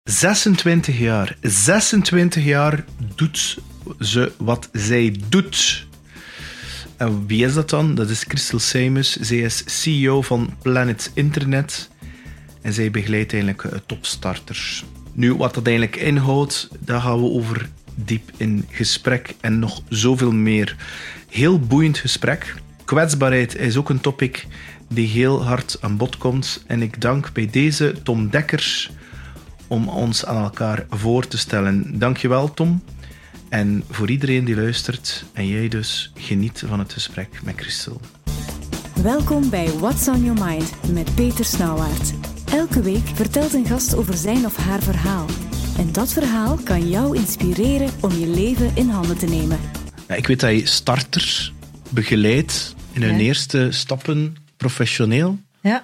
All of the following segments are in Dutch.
26 jaar. 26 jaar doet ze wat zij doet. En wie is dat dan? Dat is Christel Seimus. Zij is CEO van Planet Internet. En zij begeleidt eigenlijk topstarters. Nu, wat dat eigenlijk inhoudt, daar gaan we over diep in gesprek. En nog zoveel meer. Heel boeiend gesprek. Kwetsbaarheid is ook een topic die heel hard aan bod komt. En ik dank bij deze Tom Dekkers om ons aan elkaar voor te stellen. Dankjewel, Tom. En voor iedereen die luistert, en jij dus, geniet van het gesprek met Christel. Welkom bij What's on Your Mind met Peter Snauwaert. Elke week vertelt een gast over zijn of haar verhaal. En dat verhaal kan jou inspireren om je leven in handen te nemen. Ja, ik weet dat je starters begeleidt in hun eerste stappen professioneel. Ja.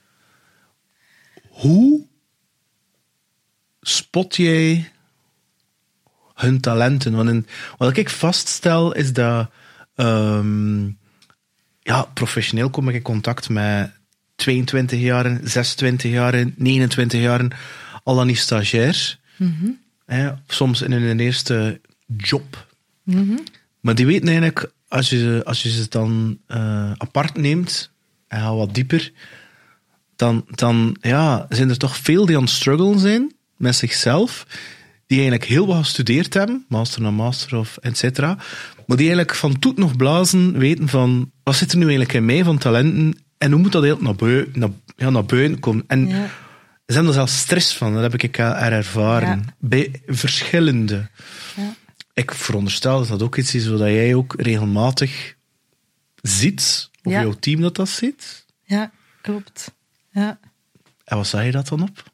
Hoe spot jij hun talenten? Want wat ik vaststel is dat professioneel kom ik in contact met 22 jaren, 26 jaren, 29 jaren, al dan niet stagiair. Mm-hmm. Soms in hun eerste job. Mm-hmm. Maar die weten eigenlijk, als je ze dan apart neemt en gaat wat dieper, dan zijn er toch veel die aan het strugglen zijn met zichzelf, die eigenlijk heel wat gestudeerd hebben, master na master of et cetera, maar die eigenlijk van toet nog blazen weten van, wat zit er nu eigenlijk in mij van talenten en hoe moet dat eigenlijk naar buiten komen. En ze hebben er zelfs stress van, dat heb ik ervaren. Ja. Bij verschillende. Ja. Ik veronderstel dat dat ook iets is wat jij ook regelmatig ziet, of jouw team dat ziet. Ja, klopt. Ja. En wat zei je dat dan op?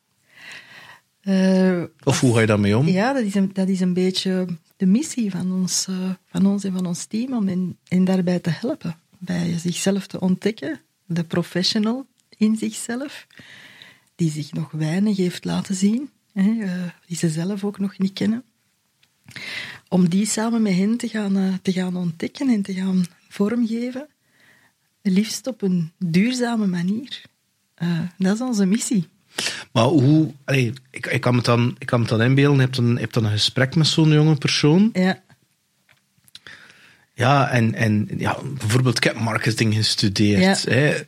Of hoe ga je daarmee om? Ja, dat is een beetje de missie van ons en van ons team, om hen daarbij te helpen. Bij zichzelf te ontdekken, de professional in zichzelf, die zich nog weinig heeft laten zien, die ze zelf ook nog niet kennen. Om die samen met hen te gaan ontdekken en te gaan vormgeven, liefst op een duurzame manier. Dat is onze missie. Maar hoe... Ik kan me dan inbeelden, je hebt dan een gesprek met zo'n jonge persoon. Ja. Ja, en bijvoorbeeld, ik heb marketing gestudeerd. Ja. Hè.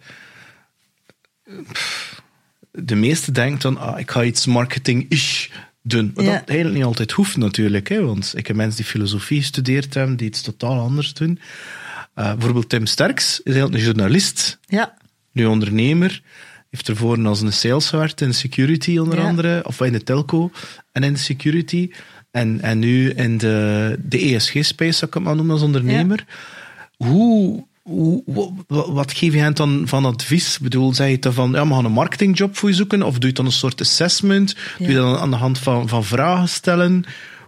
De meeste denken dan, ik ga iets marketing-ish doen. Maar dat eigenlijk niet altijd hoeft natuurlijk. Hè, want ik heb mensen die filosofie gestudeerd hebben, die iets totaal anders doen. Bijvoorbeeld Tim Sterks is eigenlijk een journalist. Ja. Nu ondernemer. Heeft ervoor als een sales gewerkt in security onder andere. Of in de telco en in de security. En nu in de ESG-space, zou ik het maar noemen, als ondernemer. Ja. Wat geef je hen dan van advies? Ik bedoel, zeg je dan van, we gaan een marketingjob voor je zoeken? Of doe je dan een soort assessment? Doe je dan aan de hand van vragen stellen?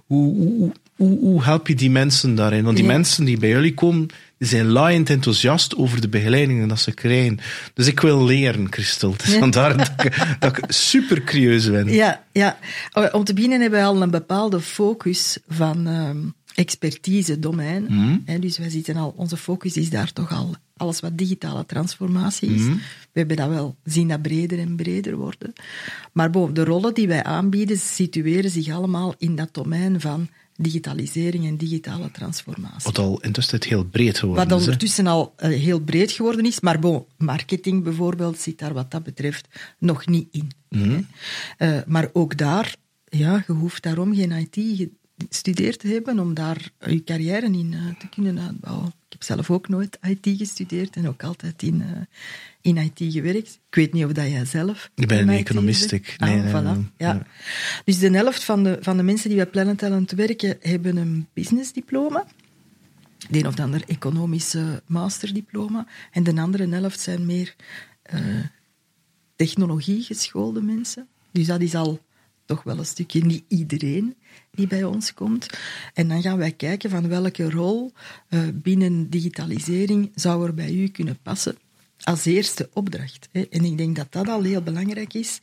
Hoe help je die mensen daarin? Want die mensen die bij jullie komen, die zijn laaiend enthousiast over de begeleidingen dat ze krijgen. Dus ik wil leren, Christel. Het is vandaar dat ik super curieus ben. Ja. Om te beginnen hebben we al een bepaalde focus van expertise, domein. Mm-hmm. Dus wij zitten al, onze focus is daar toch al alles wat digitale transformatie is. Mm-hmm. We hebben dat wel zien dat breder en breder worden. Maar de rollen die wij aanbieden situeren zich allemaal in dat domein van digitalisering en digitale transformatie. Wat al intussen heel breed geworden is. Wat ondertussen al heel breed geworden is, maar marketing bijvoorbeeld zit daar wat dat betreft nog niet in. Mm-hmm. Maar ook daar, je hoeft daarom geen IT gestudeerd te hebben om daar je carrière in te kunnen uitbouwen. Ik heb zelf ook nooit IT gestudeerd en ook altijd in IT gewerkt. Ik weet niet of dat jij zelf... Ik ben een economist. Nee. Ja. Dus de helft van de mensen die bij Planet Talent werken, hebben een businessdiploma. De een of ander economische masterdiploma. En de andere helft zijn meer technologie geschoolde mensen. Dus dat is al toch wel een stukje niet iedereen die bij ons komt. En dan gaan wij kijken van welke rol binnen digitalisering zou er bij u kunnen passen als eerste opdracht. En ik denk dat dat al heel belangrijk is,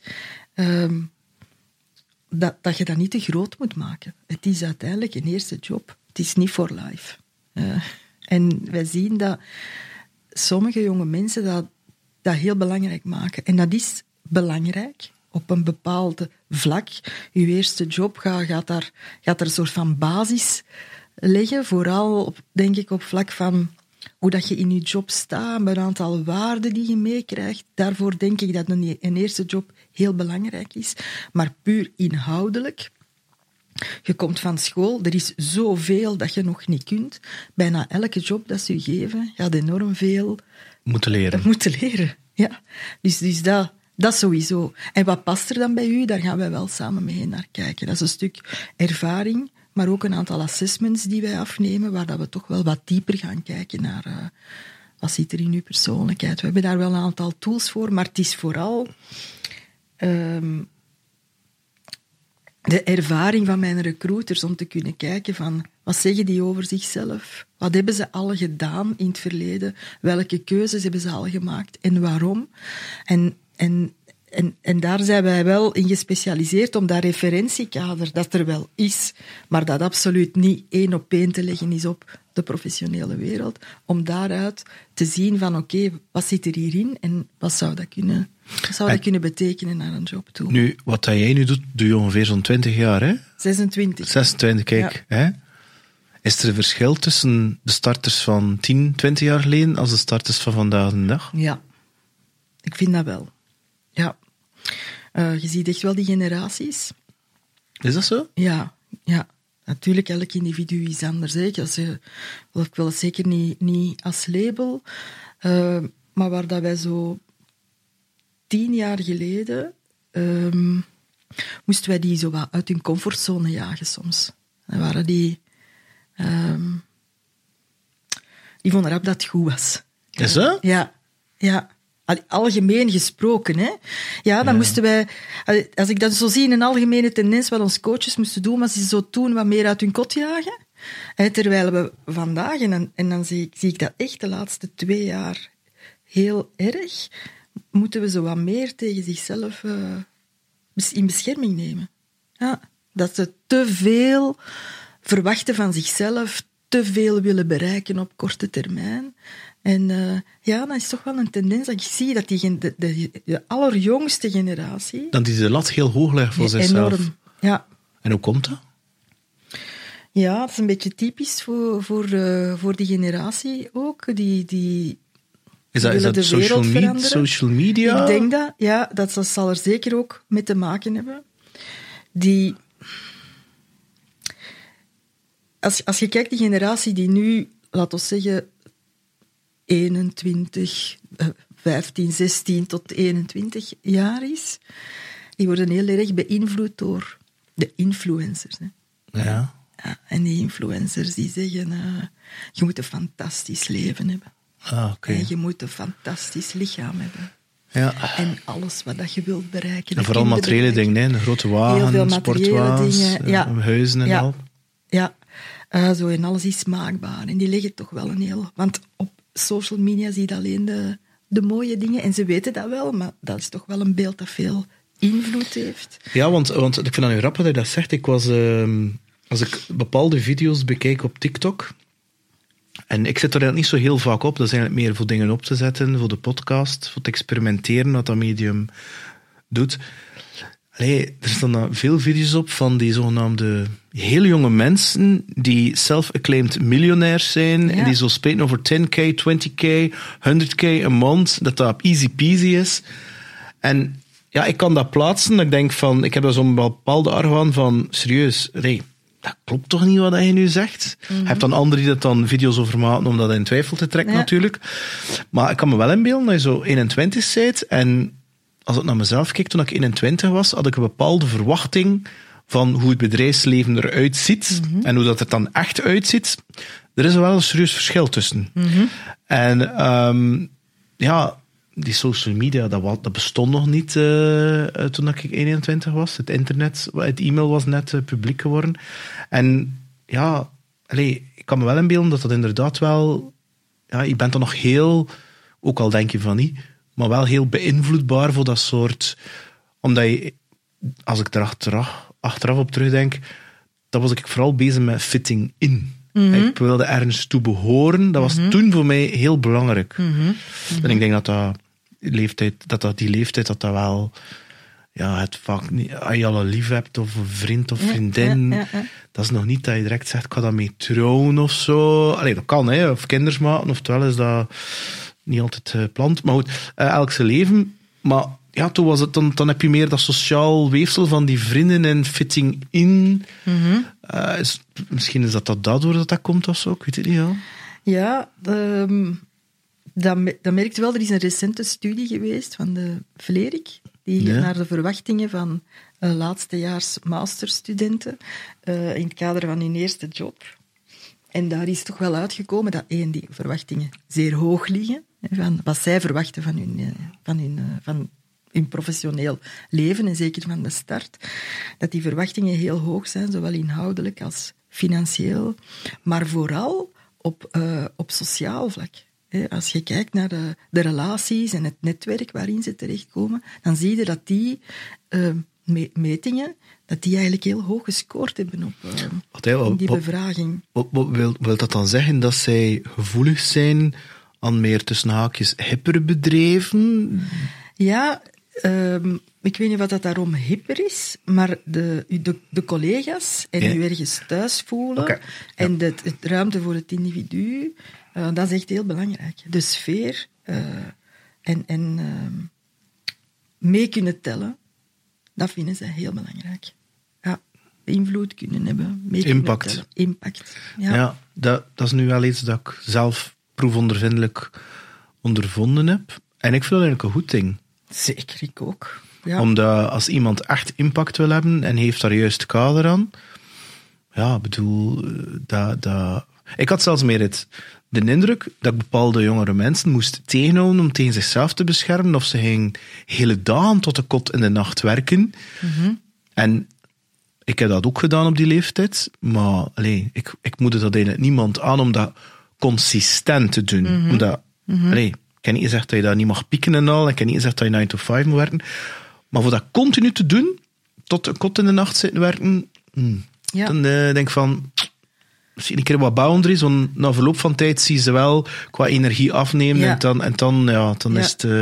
dat je dat niet te groot moet maken. Het is uiteindelijk een eerste job. Het is niet for life. En wij zien dat sommige jonge mensen dat heel belangrijk maken. En dat is belangrijk. op een bepaald vlak. Je eerste job gaat er een soort van basis leggen. Vooral, denk ik, op vlak van hoe dat je in je job staat, een aantal waarden die je meekrijgt. Daarvoor denk ik dat een eerste job heel belangrijk is. Maar puur inhoudelijk. Je komt van school, er is zoveel dat je nog niet kunt. Bijna elke job dat ze je geven, gaat enorm veel moeten leren. Ja. Dus dat sowieso. En wat past er dan bij u? Daar gaan wij wel samen mee naar kijken. Dat is een stuk ervaring, maar ook een aantal assessments die wij afnemen, waar dat we toch wel wat dieper gaan kijken naar wat zit er in uw persoonlijkheid. We hebben daar wel een aantal tools voor, maar het is vooral de ervaring van mijn recruiters om te kunnen kijken van wat zeggen die over zichzelf? Wat hebben ze al gedaan in het verleden? Welke keuzes hebben ze al gemaakt en waarom? En daar zijn wij wel in gespecialiseerd om dat referentiekader dat er wel is, maar dat absoluut niet 1 op 1 te leggen is op de professionele wereld, om daaruit te zien van oké, wat zit er hierin en wat zou dat kunnen betekenen naar een job toe. Nu, wat dat jij nu doet, doe je ongeveer zo'n 20 jaar, hè? 26. 26, kijk. Ja. Hè? Is er een verschil tussen de starters van 10, 20 jaar geleden als de starters van vandaag de dag? Ja, ik vind dat wel. Ja. Je ziet echt wel die generaties. Is dat zo? Ja. Natuurlijk, elk individu is anders. Hè. Ik wil het zeker niet als label. Maar waar dat wij zo 10 jaar geleden moesten wij die zo wat uit hun comfortzone jagen soms. Dan waren die vonden rap dat het goed was. Is dat? Ja. Algemeen gesproken, hè. Ja, dan moesten wij... Als ik dat zo zie, een algemene tendens wat onze coaches moesten doen, was ze zo toen wat meer uit hun kot jagen. Terwijl we vandaag, en dan zie ik dat echt de laatste 2 jaar heel erg, moeten we zo wat meer tegen zichzelf in bescherming nemen. Ja, dat ze te veel verwachten van zichzelf, te veel willen bereiken op korte termijn. En dan is toch wel een tendens dat ik zie dat de allerjongste generatie... Dat die de lat heel hoog legt voor zichzelf. Enorm, ja. En hoe komt dat? Ja, dat is een beetje typisch voor die generatie ook. Die is dat social media? Ik denk dat, ja, dat zal er zeker ook mee te maken hebben. Als je kijkt, die generatie die nu, laten we zeggen, 21, 15, 16 tot 21 jaar is, die worden heel erg beïnvloed door de influencers. Hè. Ja. En die influencers die zeggen, je moet een fantastisch leven hebben. Okay. En je moet een fantastisch lichaam hebben. Ja. En alles wat je wilt bereiken. En vooral materiële dingen, hè? Een grote wagen, sportwagens, huizen en al. Ja, zo en alles is smaakbaar. En die leggen toch wel een heel... Want op social media zie je alleen de mooie dingen. En ze weten dat wel, maar dat is toch wel een beeld dat veel invloed heeft. Ja, want ik vind dat nu grappig dat je dat zegt. Ik was... als ik bepaalde video's bekijk op TikTok... En ik zit er eigenlijk niet zo heel vaak op. Dat is eigenlijk meer voor dingen op te zetten, voor de podcast, voor te experimenteren, wat dat medium doet. Er staan dan veel video's op van die zogenaamde hele jonge mensen die self-acclaimed miljonairs zijn en die zo spreken over 10k, 20k, 100k een maand, dat op easy peasy is. En ja, ik kan dat plaatsen. Ik denk van, ik heb daar zo'n bepaalde argwaan van, serieus, dat klopt toch niet wat je nu zegt? Je hebt dan anderen die dat dan video's over maken om dat in twijfel te trekken natuurlijk. Maar ik kan me wel inbeelden dat je zo 21 bent en als ik naar mezelf kijk, toen ik 21 was, had ik een bepaalde verwachting van hoe het bedrijfsleven eruit ziet en hoe dat er dan echt uitziet. Er is wel een serieus verschil tussen. En die social media, dat bestond nog niet toen ik 21 was. Het internet, het e-mail was net publiek geworden. En ja, ik kan me wel inbeelden dat dat inderdaad wel... Ja, je bent dan nog heel, ook al denk je van niet, maar wel heel beïnvloedbaar voor dat soort... Omdat je, als ik er achteraf op terugdenk, dan was ik vooral bezig met fitting in. Ik wilde ergens toe behoren. Dat was toen voor mij heel belangrijk. En ik denk dat die leeftijd wel ja, het vaak niet, als je al een lief hebt of een vriend of vriendin, dat is nog niet dat je direct zegt, ik ga daarmee trouwen of zo. Allee, dat kan, hè, of kinders maken, oftewel is dat niet altijd gepland. Maar goed, elk zijn leven. Maar ja, toen was het, dan heb je meer dat sociaal weefsel van die vrienden en fitting in. Misschien is dat daardoor dat komt of zo, ik weet het niet. Ja, dat merkt wel. Er is een recente studie geweest van de Vlerik, die naar de verwachtingen van laatstejaars masterstudenten in het kader van hun eerste job. En daar is toch wel uitgekomen dat die verwachtingen zeer hoog liggen, van wat zij verwachten van hun professioneel leven, en zeker van de start, dat die verwachtingen heel hoog zijn, zowel inhoudelijk als financieel, maar vooral op sociaal vlak. Als je kijkt naar de relaties en het netwerk waarin ze terechtkomen, dan zie je dat die metingen, dat die eigenlijk heel hoog gescoord hebben op die bevraging. Wil dat dan zeggen dat zij gevoelig zijn aan meer tussen haakjes hippere bedrijven? Ja, ik weet niet wat dat daarom hipper is, maar de collega's en je ergens thuis voelen en het ruimte voor het individu, dat is echt heel belangrijk. De sfeer en mee kunnen tellen, dat vinden ze heel belangrijk. Ja, invloed kunnen hebben, mee Impact. kunnen tellen. Impact. Ja, dat is nu wel iets dat ik zelf proefondervindelijk ondervonden heb. En ik vind dat eigenlijk een goed ding. Zeker, ik ook. Ja. Omdat als iemand echt impact wil hebben en heeft daar juist kader aan, ja, ik bedoel, ik had zelfs meer de indruk dat ik bepaalde jongere mensen moest tegenhouden om tegen zichzelf te beschermen, of ze gingen hele dagen tot de kot in de nacht werken. En ik heb dat ook gedaan op die leeftijd, maar ik moedde dat eigenlijk niemand aan om dat consistent te doen. Omdat, ik heb niet gezegd dat je daar niet mag pieken en al, ik heb niet gezegd dat je 9 to 5 moet werken, maar voor dat continu te doen, tot de kot in de nacht zitten werken, dan denk ik van, misschien een keer wat boundaries, want na verloop van tijd zie je ze wel qua energie afnemen en dan is het...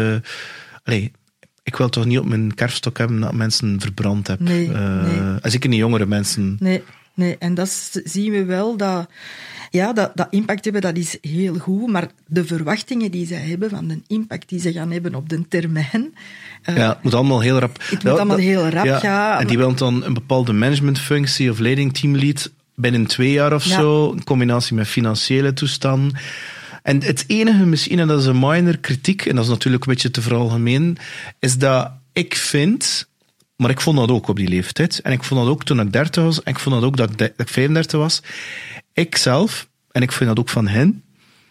ik wil toch niet op mijn kerfstok hebben dat mensen verbrand heb. Nee. Zeker niet jongere mensen. Nee, en dat zien we wel, dat impact hebben, dat is heel goed, maar de verwachtingen die zij hebben van de impact die ze gaan hebben op de termijn... het moet allemaal heel rap... Het moet allemaal heel rap gaan. En die wil dan een bepaalde managementfunctie of leiding teamlead binnen 2 jaar of zo, in combinatie met financiële toestanden. En het enige misschien, en dat is een minor kritiek, en dat is natuurlijk een beetje te veralgemeen, is dat ik vind... Maar ik vond dat ook op die leeftijd. En ik vond dat ook toen ik 30 was. En ik vond dat ook dat ik 35 was. Ik zelf, en ik vind dat ook van hen,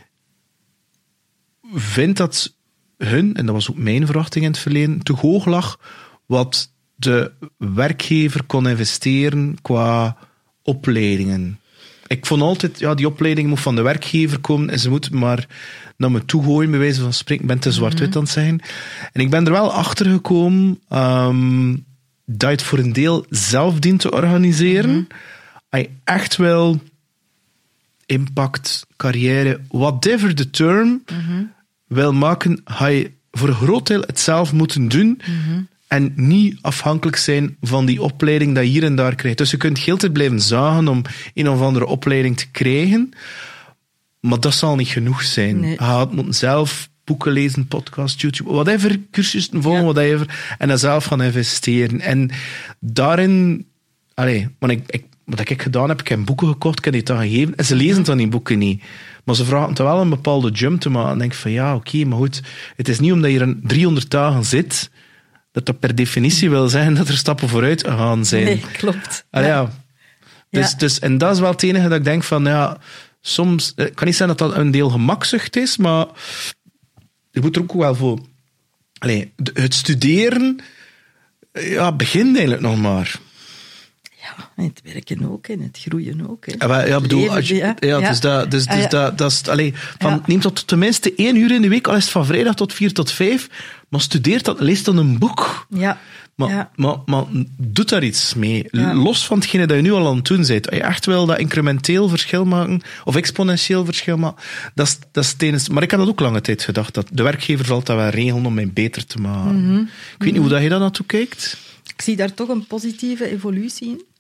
vind dat hun, en dat was ook mijn verwachting in het verleden, te hoog lag wat de werkgever kon investeren qua opleidingen. Ik vond altijd, die opleiding moet van de werkgever komen en ze moeten maar naar me toe gooien, bij wijze van spreken. Ik ben te zwart-wit aan het zeggen. En ik ben er wel achter gekomen dat je het voor een deel zelf dient te organiseren. Als je echt wel impact, carrière, whatever the term, wil maken, ga je voor een groot deel het zelf moeten doen en niet afhankelijk zijn van die opleiding dat je hier en daar krijgt. Dus je kunt heel tijd blijven zagen om een of andere opleiding te krijgen, maar dat zal niet genoeg zijn. Je gaat moeten zelf boeken lezen, podcast, YouTube, whatever, cursussen volgen, whatever, en dan zelf gaan investeren. En daarin, wat ik gedaan heb, ik heb boeken gekocht, ik heb die dan gegeven, en ze lezen dan die boeken niet. Maar ze vragen toch wel een bepaalde jump te maken. En denk van, oké, maar goed, het is niet omdat je er 300 dagen zit, dat per definitie wil zeggen dat er stappen vooruit gaan zijn. Nee, klopt. Dus, en dat is wel het enige dat ik denk van, soms, ik kan niet zeggen dat dat een deel gemakzucht is, maar je moet er ook wel voor... het studeren, begint eigenlijk nog maar. Ja, en het werken ook, en het groeien ook. Neem tot tenminste 1 uur in de week, al is het van vrijdag tot 4 tot 5, maar studeer dat, lees dan een boek. Maar doe daar iets mee. Los van hetgene dat je nu al aan het doen bent. Als je echt wil dat incrementeel verschil maken, of exponentieel verschil maken, dat is tenens. Maar ik heb dat ook lange tijd gedacht, dat de werkgever zal dat wel regelen om mij beter te maken. Ik weet niet hoe dat je daar naartoe kijkt. Ik zie daar toch een positieve evolutie in.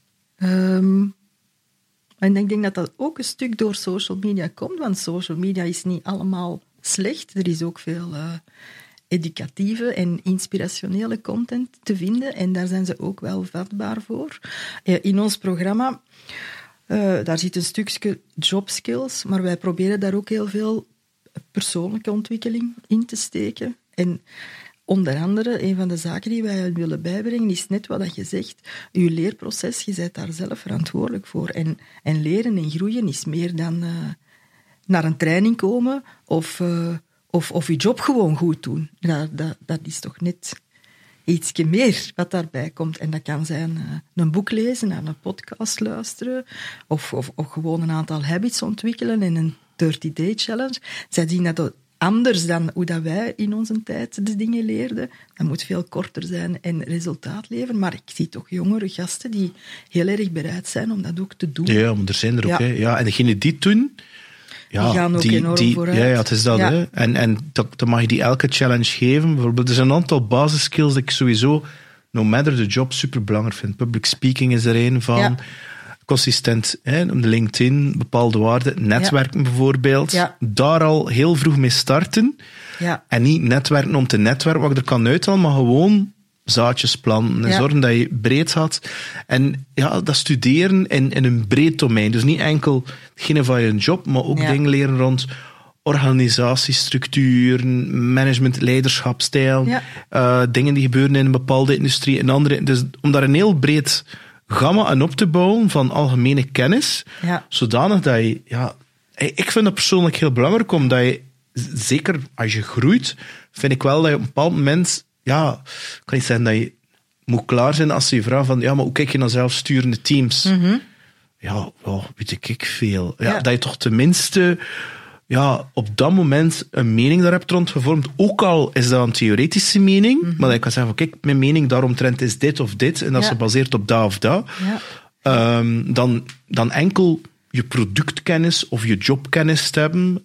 En ik denk dat dat ook een stuk door social media komt, want social media is niet allemaal slecht. Er is ook veel educatieve en inspirationele content te vinden en daar zijn ze ook wel vatbaar voor. In ons programma, daar zit een stukje jobskills, maar wij proberen daar ook heel veel persoonlijke ontwikkeling in te steken. En onder andere, een van de zaken die wij willen bijbrengen, is net wat je zegt. Je leerproces, je bent daar zelf verantwoordelijk voor. En leren en groeien is meer dan naar een training komen of je job gewoon goed doen. Dat is toch net ietsje meer wat daarbij komt. En dat kan zijn een boek lezen, naar een podcast luisteren, of gewoon een aantal habits ontwikkelen en een 30-day challenge. Zij zien dat anders dan hoe dat wij in onze tijd de dingen leerden. Dat moet veel korter zijn en resultaat leveren. Maar ik zie toch jongere gasten die heel erg bereid zijn om dat ook te doen. Ja, maar er zijn er ook. Hè. Ja, en degenen die het doen... Ja, die gaan ook enorm vooruit. Ja, het is dat. Ja. Hè. En dan mag je die elke challenge geven. Bijvoorbeeld, er zijn een aantal basiskills die ik sowieso, no matter the job, superbelangrijk vind. Public speaking is er een van. Ja. Consistent, op de LinkedIn, bepaalde waarden. Netwerken bijvoorbeeld. Ja. Daar al heel vroeg mee starten. Ja. En niet netwerken om te netwerken, wat ik er kan uithalen, maar gewoon zaadjes planten en zorgen dat je breed gaat. En ja, dat studeren in een breed domein. Dus niet enkel hetgene van je job, maar ook dingen leren rond organisatiestructuren, management, leiderschapstijl, dingen die gebeuren in een bepaalde industrie en andere. Dus om daar een heel breed gamma aan op te bouwen van algemene kennis, zodanig dat je... Ja, ik vind dat persoonlijk heel belangrijk, omdat je, zeker als je groeit, vind ik wel dat je op een bepaald moment... Ja, ik kan niet zeggen dat je moet klaar zijn als je vraagt van, ja, maar hoe kijk je naar zelfsturende teams? Mm-hmm. Ja, weet ik veel. Ja, dat je toch tenminste op dat moment een mening daar hebt rondgevormd. Ook al is dat een theoretische mening, maar dat je kan zeggen van, kijk, mijn mening daaromtrent is dit of dit, en dat is gebaseerd op dat of dat. Ja. Dan enkel je productkennis of je jobkennis te hebben.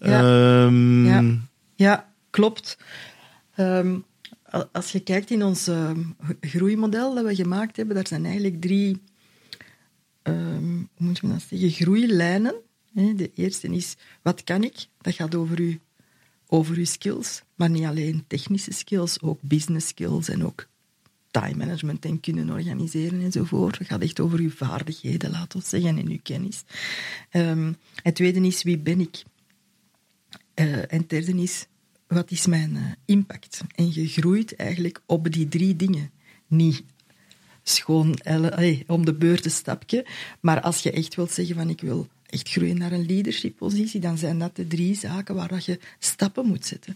Ja, klopt. Als je kijkt in ons groeimodel dat we gemaakt hebben, daar zijn eigenlijk 3 hoe moet je dat zeggen, groeilijnen. De eerste is, wat kan ik? Dat gaat over uw skills, maar niet alleen technische skills, ook business skills en ook time management en kunnen organiseren enzovoort. Dat gaat echt over uw vaardigheden, laten we zeggen, en uw kennis. Het tweede is, wie ben ik? En het derde is, wat is mijn impact? En je groeit eigenlijk op die 3 dingen. Niet schoon om de beurt een stapje, maar als je echt wilt zeggen van ik wil echt groeien naar een leadership-positie, dan zijn dat de 3 zaken waar je stappen moet zetten.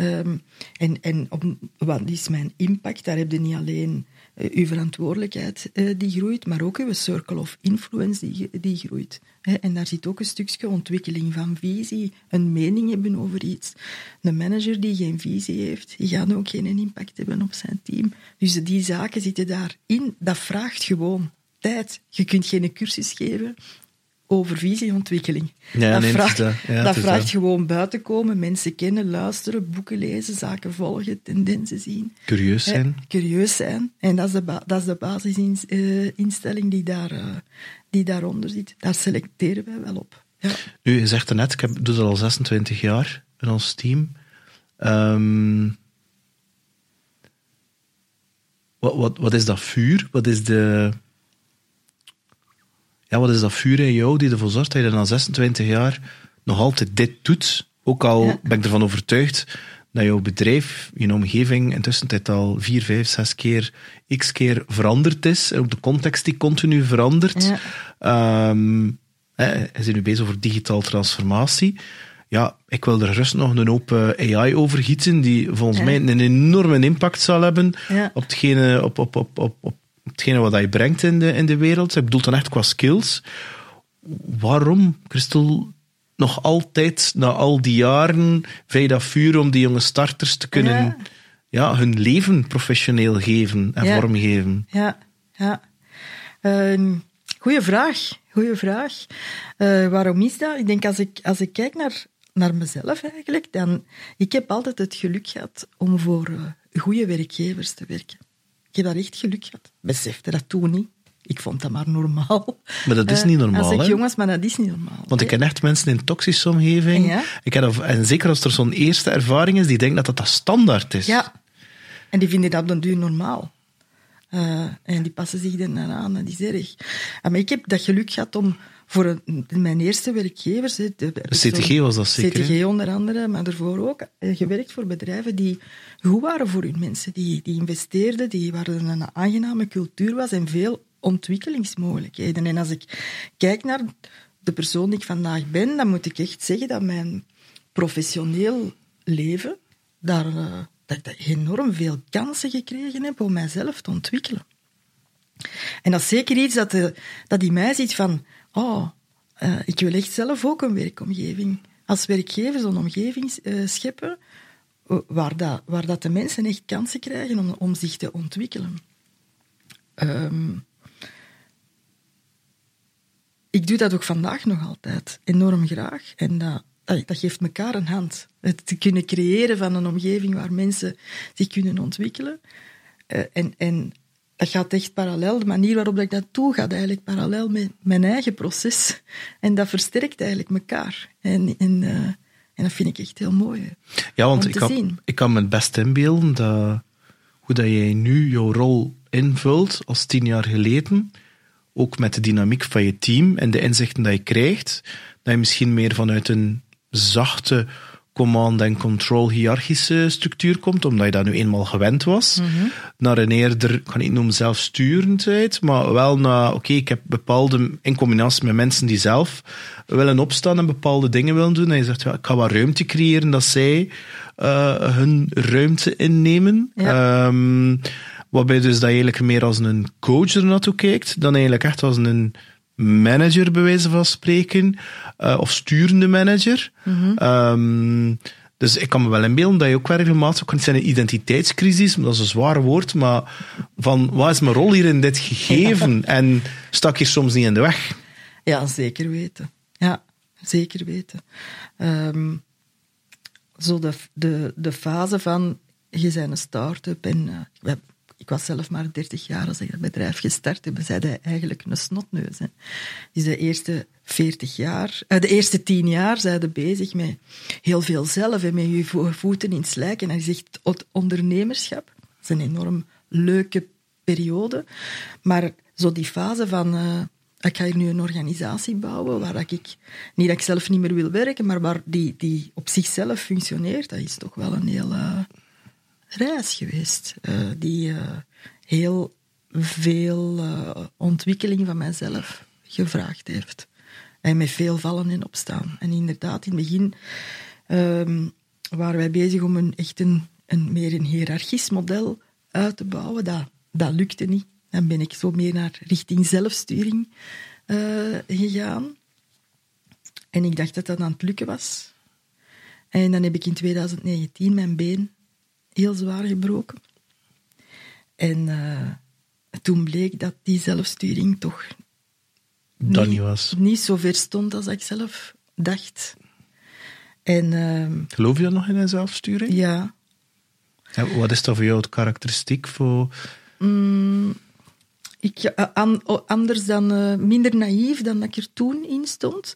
Wat is mijn impact? Daar heb je niet alleen uw verantwoordelijkheid die groeit, maar ook uw circle of influence die groeit. En daar zit ook een stukje ontwikkeling van visie, een mening hebben over iets. Een manager die geen visie heeft, die gaat ook geen impact hebben op zijn team. Dus die zaken zitten daarin. Dat vraagt gewoon tijd. Je kunt geen cursus geven over visieontwikkeling. Ja, dat vraagt gewoon buiten komen, mensen kennen, luisteren, boeken lezen, zaken volgen, tendensen zien. Curieus zijn. En dat is de basisinstelling die daaronder zit. Daar selecteren wij wel op. Ja. Nu, je zegt net, ik doe dat al 26 jaar in ons team. Wat is dat vuur? Wat is dat vuur in jou die ervoor zorgt dat je na 26 jaar nog altijd dit doet? Ook al ben ik ervan overtuigd dat jouw bedrijf, je omgeving, intussen al 4, 5, 6 keer, x keer veranderd is. En ook de context die continu verandert. Ja. Je bent nu bezig over digitale transformatie. Ja, ik wil er rust nog een hoop AI over gieten, die volgens mij een enorme impact zal hebben op hetgene wat je brengt in de wereld. Ik bedoel dan echt qua skills. Waarom, Christel, nog altijd, na al die jaren, vind je dat vuur om die jonge starters te kunnen hun leven professioneel geven en vormgeven? Goeie vraag. Waarom is dat? Ik denk, als ik kijk naar mezelf eigenlijk, dan... Ik heb altijd het geluk gehad om voor goede werkgevers te werken. Ik heb daar echt geluk gehad. Besefte dat toen niet. Ik vond dat maar normaal. Maar dat is niet normaal, als ik hè? jong was, maar dat is niet normaal. Want ik ken echt mensen in toxische omgeving. Ja. En zeker als er zo'n eerste ervaring is, die denken dat dat standaard is. Ja. En die vinden dat op den duur normaal. En die passen zich er naar aan, dat is erg. Maar ik heb dat geluk gehad om voor mijn eerste werkgevers... De CTG was dat zeker? CTG onder andere, maar daarvoor ook. Gewerkt voor bedrijven die goed waren voor hun mensen. Die investeerden, waar er een aangename cultuur was en veel ontwikkelingsmogelijkheden. En als ik kijk naar de persoon die ik vandaag ben, dan moet ik echt zeggen dat mijn professioneel leven dat ik enorm veel kansen gekregen heb om mijzelf te ontwikkelen. En dat is zeker iets dat in mij ziet van... ik wil echt zelf ook een werkomgeving. Als werkgever zo'n omgeving scheppen waar dat de mensen echt kansen krijgen om zich te ontwikkelen. Ik doe dat ook vandaag nog altijd enorm graag. En dat geeft elkaar een hand. Het te kunnen creëren van een omgeving waar mensen zich kunnen ontwikkelen. En dat gaat echt parallel. De manier waarop ik dat doe, gaat eigenlijk parallel met mijn eigen proces. En dat versterkt eigenlijk elkaar. En dat vind ik echt heel mooi. Ja, want ik kan me het best inbeelden hoe dat jij nu jouw rol invult als 10 jaar geleden, ook met de dynamiek van je team en de inzichten dat je krijgt, dat je misschien meer vanuit een zachte command- en control-hiërarchische structuur komt, omdat je dat nu eenmaal gewend was, naar een eerder, ik ga niet noemen zelfsturendheid, maar wel naar, ik heb bepaalde, in combinatie met mensen die zelf willen opstaan en bepaalde dingen willen doen, en je zegt, ik ga wat ruimte creëren, dat zij hun ruimte innemen. Ja. Waarbij dus dat je eigenlijk meer als een coach er naartoe kijkt, dan eigenlijk echt als een manager, bij wijze van spreken, of sturende manager. Dus ik kan me wel inbeelden dat je ook wel regelmatig, kan niet zijn een identiteitscrisis, dat is een zwaar woord, maar van, wat is mijn rol hier in dit gegeven? Ja. En sta ik hier soms niet in de weg? Ja, zeker weten. Ja, zeker weten. Zo de fase van, je bent een start-up en ik was zelf maar 30 jaar als ik dat bedrijf gestart heb. We zeiden eigenlijk een snotneus. Hè. Dus de eerste 40 jaar, de eerste 10 jaar zeiden bezig met heel veel zelf en met je voeten in het slijk. En dat is echt het ondernemerschap. Dat is een enorm leuke periode. Maar zo die fase van, ik ga hier nu een organisatie bouwen waar niet dat ik zelf niet meer wil werken, maar waar die op zichzelf functioneert, dat is toch wel een heel reis geweest, die heel veel ontwikkeling van mijzelf gevraagd heeft. En met veel vallen en opstaan. En inderdaad, in het begin waren wij bezig om echt een meer een hiërarchisch model uit te bouwen. Dat lukte niet. Dan ben ik zo meer naar richting zelfsturing gegaan. En ik dacht dat dat aan het lukken was. En dan heb ik in 2019 mijn been heel zwaar gebroken. En toen bleek dat die zelfsturing toch niet zo ver stond als ik zelf dacht. En, geloof je nog in een zelfsturing? Ja. Wat is dat voor jou het karakteristiek voor... Anders dan, minder naïef dan dat ik er toen in stond.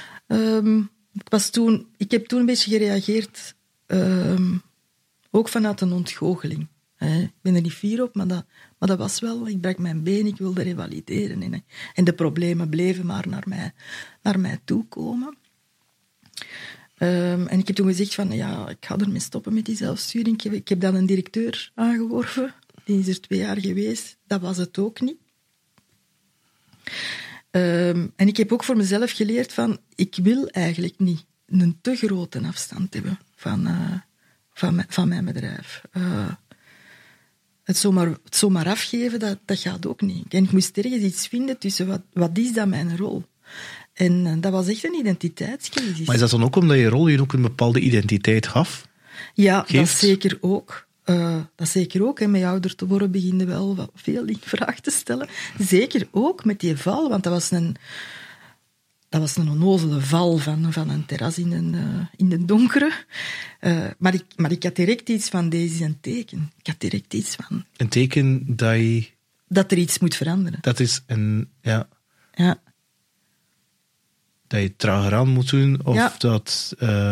Ik heb toen een beetje gereageerd, ook vanuit een ontgoocheling. Ik ben er niet fier op, maar dat was wel. Ik brak mijn been, ik wilde revalideren. En de problemen bleven maar naar mij toe komen. En ik heb toen gezegd van, ik ga ermee stoppen met die zelfsturing. Ik heb dan een directeur aangeworven. Die is er 2 jaar geweest. Dat was het ook niet. En ik heb ook voor mezelf geleerd van, ik wil eigenlijk niet een te grote afstand hebben van mijn bedrijf. Het zomaar afgeven, dat gaat ook niet. En ik moest ergens iets vinden tussen wat is dat mijn rol? En dat was echt een identiteitscrisis. Maar is dat dan ook omdat je rol je ook een bepaalde identiteit gaf? Ja, geeft? Dat zeker ook. En met ouder te worden begin je wel wat veel in vraag te stellen. Zeker ook met die val, want dat was Dat was een onnozele val van een terras in de donkere. Maar ik had direct iets van, deze is een teken. Ik had direct iets van... Een teken dat je... Dat er iets moet veranderen. Dat is een... Ja. Ja. Dat je trager aan moet doen, of dat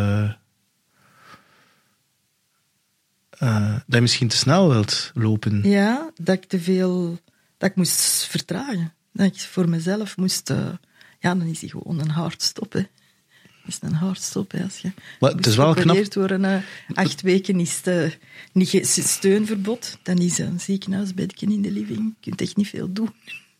je misschien te snel wilt lopen. Ja, dat ik moest vertragen. Dat ik voor mezelf moest... dan is hij gewoon een hardstop, hè. Is een hardstop, hè. Als je maar het is wel knap. worden, 8 weken is het niet steunverbod. Dan is een ziekenhuisbedje in de living. Je kunt echt niet veel doen.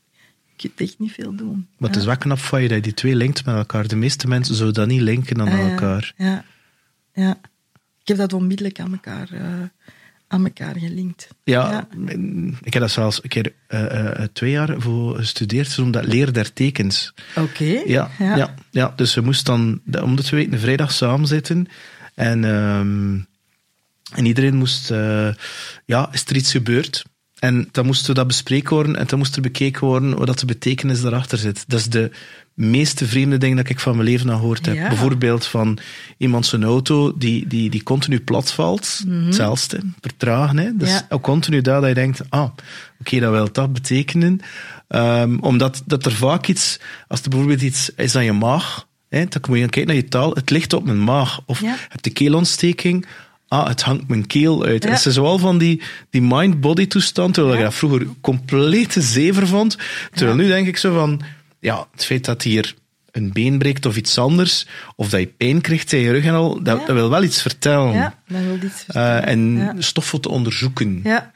Maar het is wel knap van je dat je die twee linkt met elkaar. De meeste mensen zouden dat niet linken aan elkaar. Ja. Ik heb dat onmiddellijk aan elkaar gelinkt. Ja, ik heb dat zelfs een keer 2 jaar voor gestudeerd, zo dat leren der tekens. Oké. Ja, dus we moesten dan om de 2 weken een vrijdag samen zitten. En iedereen moest... is er iets gebeurd? En dan moesten we dat bespreken worden en dan moest er bekeken worden wat de betekenis daarachter zit. Dat is de meeste vreemde ding dat ik van mijn leven aan gehoord heb. Ja. Bijvoorbeeld van iemand zijn auto die continu plat valt. Hetzelfde, vertragen. Hè. Dus ook continu dat je denkt, oké, dat wil dat betekenen. Omdat dat er vaak iets, als er bijvoorbeeld iets is aan je maag, hè, dan moet je kijken naar je taal, het ligt op mijn maag. Of heb je keelontsteking, het hangt mijn keel uit. Ja. Het is zoal van die mind-body toestand, terwijl ik dat vroeger complete zever vond. Terwijl nu denk ik zo van, het feit dat hier een been breekt of iets anders, of dat je pijn krijgt in je rug en al, dat wil wel iets vertellen. Ja, dat wil iets vertellen. En stoffen te onderzoeken. Ja.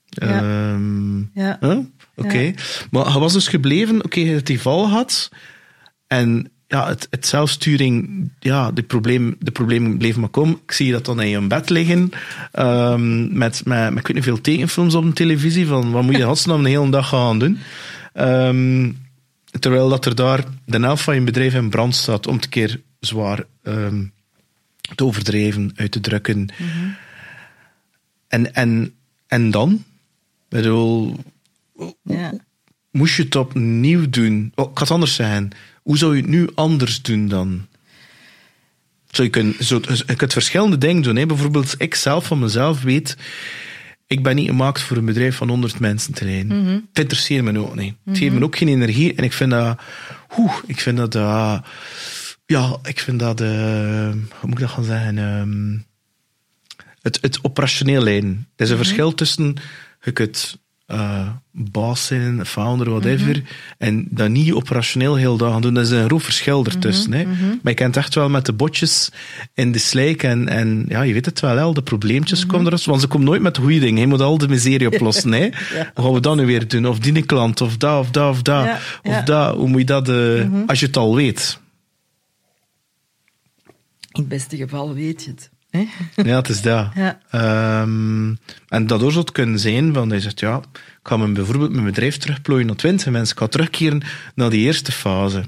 Oké. Maar hij was dus gebleven, je hebt die val gehad, en het zelfsturing, de problemen bleven maar komen. Ik zie je dat dan in je bed liggen, met ik weet niet veel tekenfilms op de televisie, van wat moet je godsnaam de hele dag gaan doen. Terwijl dat er daar de helft van je bedrijf in brand staat, om het een keer zwaar te overdrijven, uit te drukken. En dan? Ik bedoel, moest je het opnieuw doen? Ik ga het anders zeggen. Hoe zou je het nu anders doen dan? Je kunt verschillende dingen doen. Hè. Bijvoorbeeld, ik zelf van mezelf weet, ik ben niet gemaakt voor een bedrijf van 100 mensen te leiden. Het interesseert me ook niet. Het geeft me ook geen energie. En ik vind dat... hoe moet ik dat gaan zeggen? Het operationeel leiden. Er is een verschil tussen... Je kunt baas zijn, founder, whatever, en dat niet operationeel heel dag gaan doen. Dat is een groot verschil ertussen. Hè. Maar je kent echt wel met de botjes in de slijk en je weet het wel, de probleempjes komen eruit, want ze komen nooit met goede dingen. Je moet al de miserie oplossen. Hè. Wat gaan we dan nu weer doen? Of die klant, of dat, of dat, of dat. Of dat. Hoe moet je dat, als je het al weet? In het beste geval weet je het. Ja, het is dat. Ja. En daardoor zou het kunnen zijn van, je zegt, ik ga bijvoorbeeld mijn bedrijf terugplooien naar 20 mensen. Ik ga terugkeren naar die eerste fase.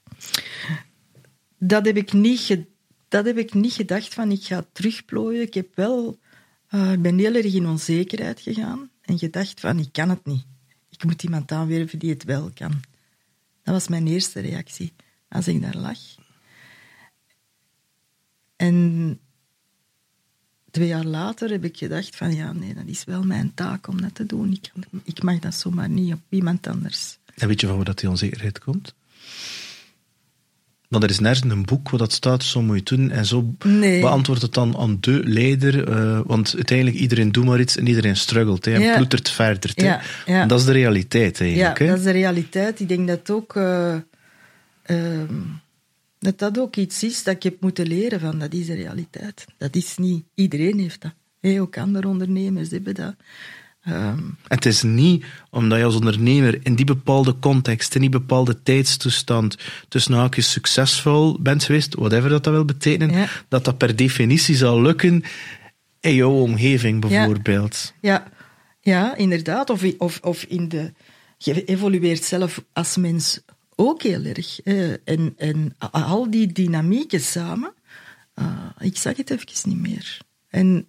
Dat heb ik niet gedacht van, ik ga terugplooien. Ik ben heel erg in onzekerheid gegaan en gedacht van, ik kan het niet. Ik moet iemand aanwerven die het wel kan. Dat was mijn eerste reactie als ik daar lag. En 2 jaar later heb ik gedacht van, dat is wel mijn taak om dat te doen. Ik mag dat zomaar niet op iemand anders. En weet je van waar die onzekerheid komt? Want er is nergens een boek waar dat staat, zo moet je doen, en zo beantwoordt het dan aan de leider, want uiteindelijk iedereen doet maar iets en iedereen struggelt, hè, en ploetert verder. Hè. En dat is de realiteit eigenlijk. Ja, dat is de realiteit. Ik denk dat ook... dat ook iets is dat ik heb moeten leren van, dat is de realiteit. Dat is niet... Iedereen heeft dat. Ook andere ondernemers hebben dat. Het is niet omdat je als ondernemer in die bepaalde context, in die bepaalde tijdstoestand, tussen haakjes succesvol bent geweest, whatever dat wil betekenen, dat per definitie zal lukken in jouw omgeving bijvoorbeeld. Ja, inderdaad. Of in de... Je evolueert zelf als mens ook heel erg. En al die dynamieken samen, ik zag het even niet meer. En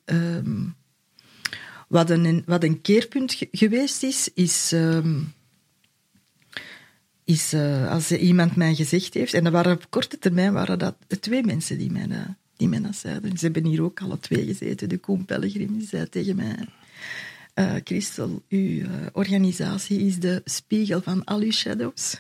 wat een keerpunt geweest is is als iemand mij gezegd heeft, en dat waren op korte termijn waren dat 2 mensen die mij dat zeiden. Ze hebben hier ook alle 2 gezeten. De Koen Pellegrim zei tegen mij: Christel, uw organisatie is de spiegel van al uw shadows.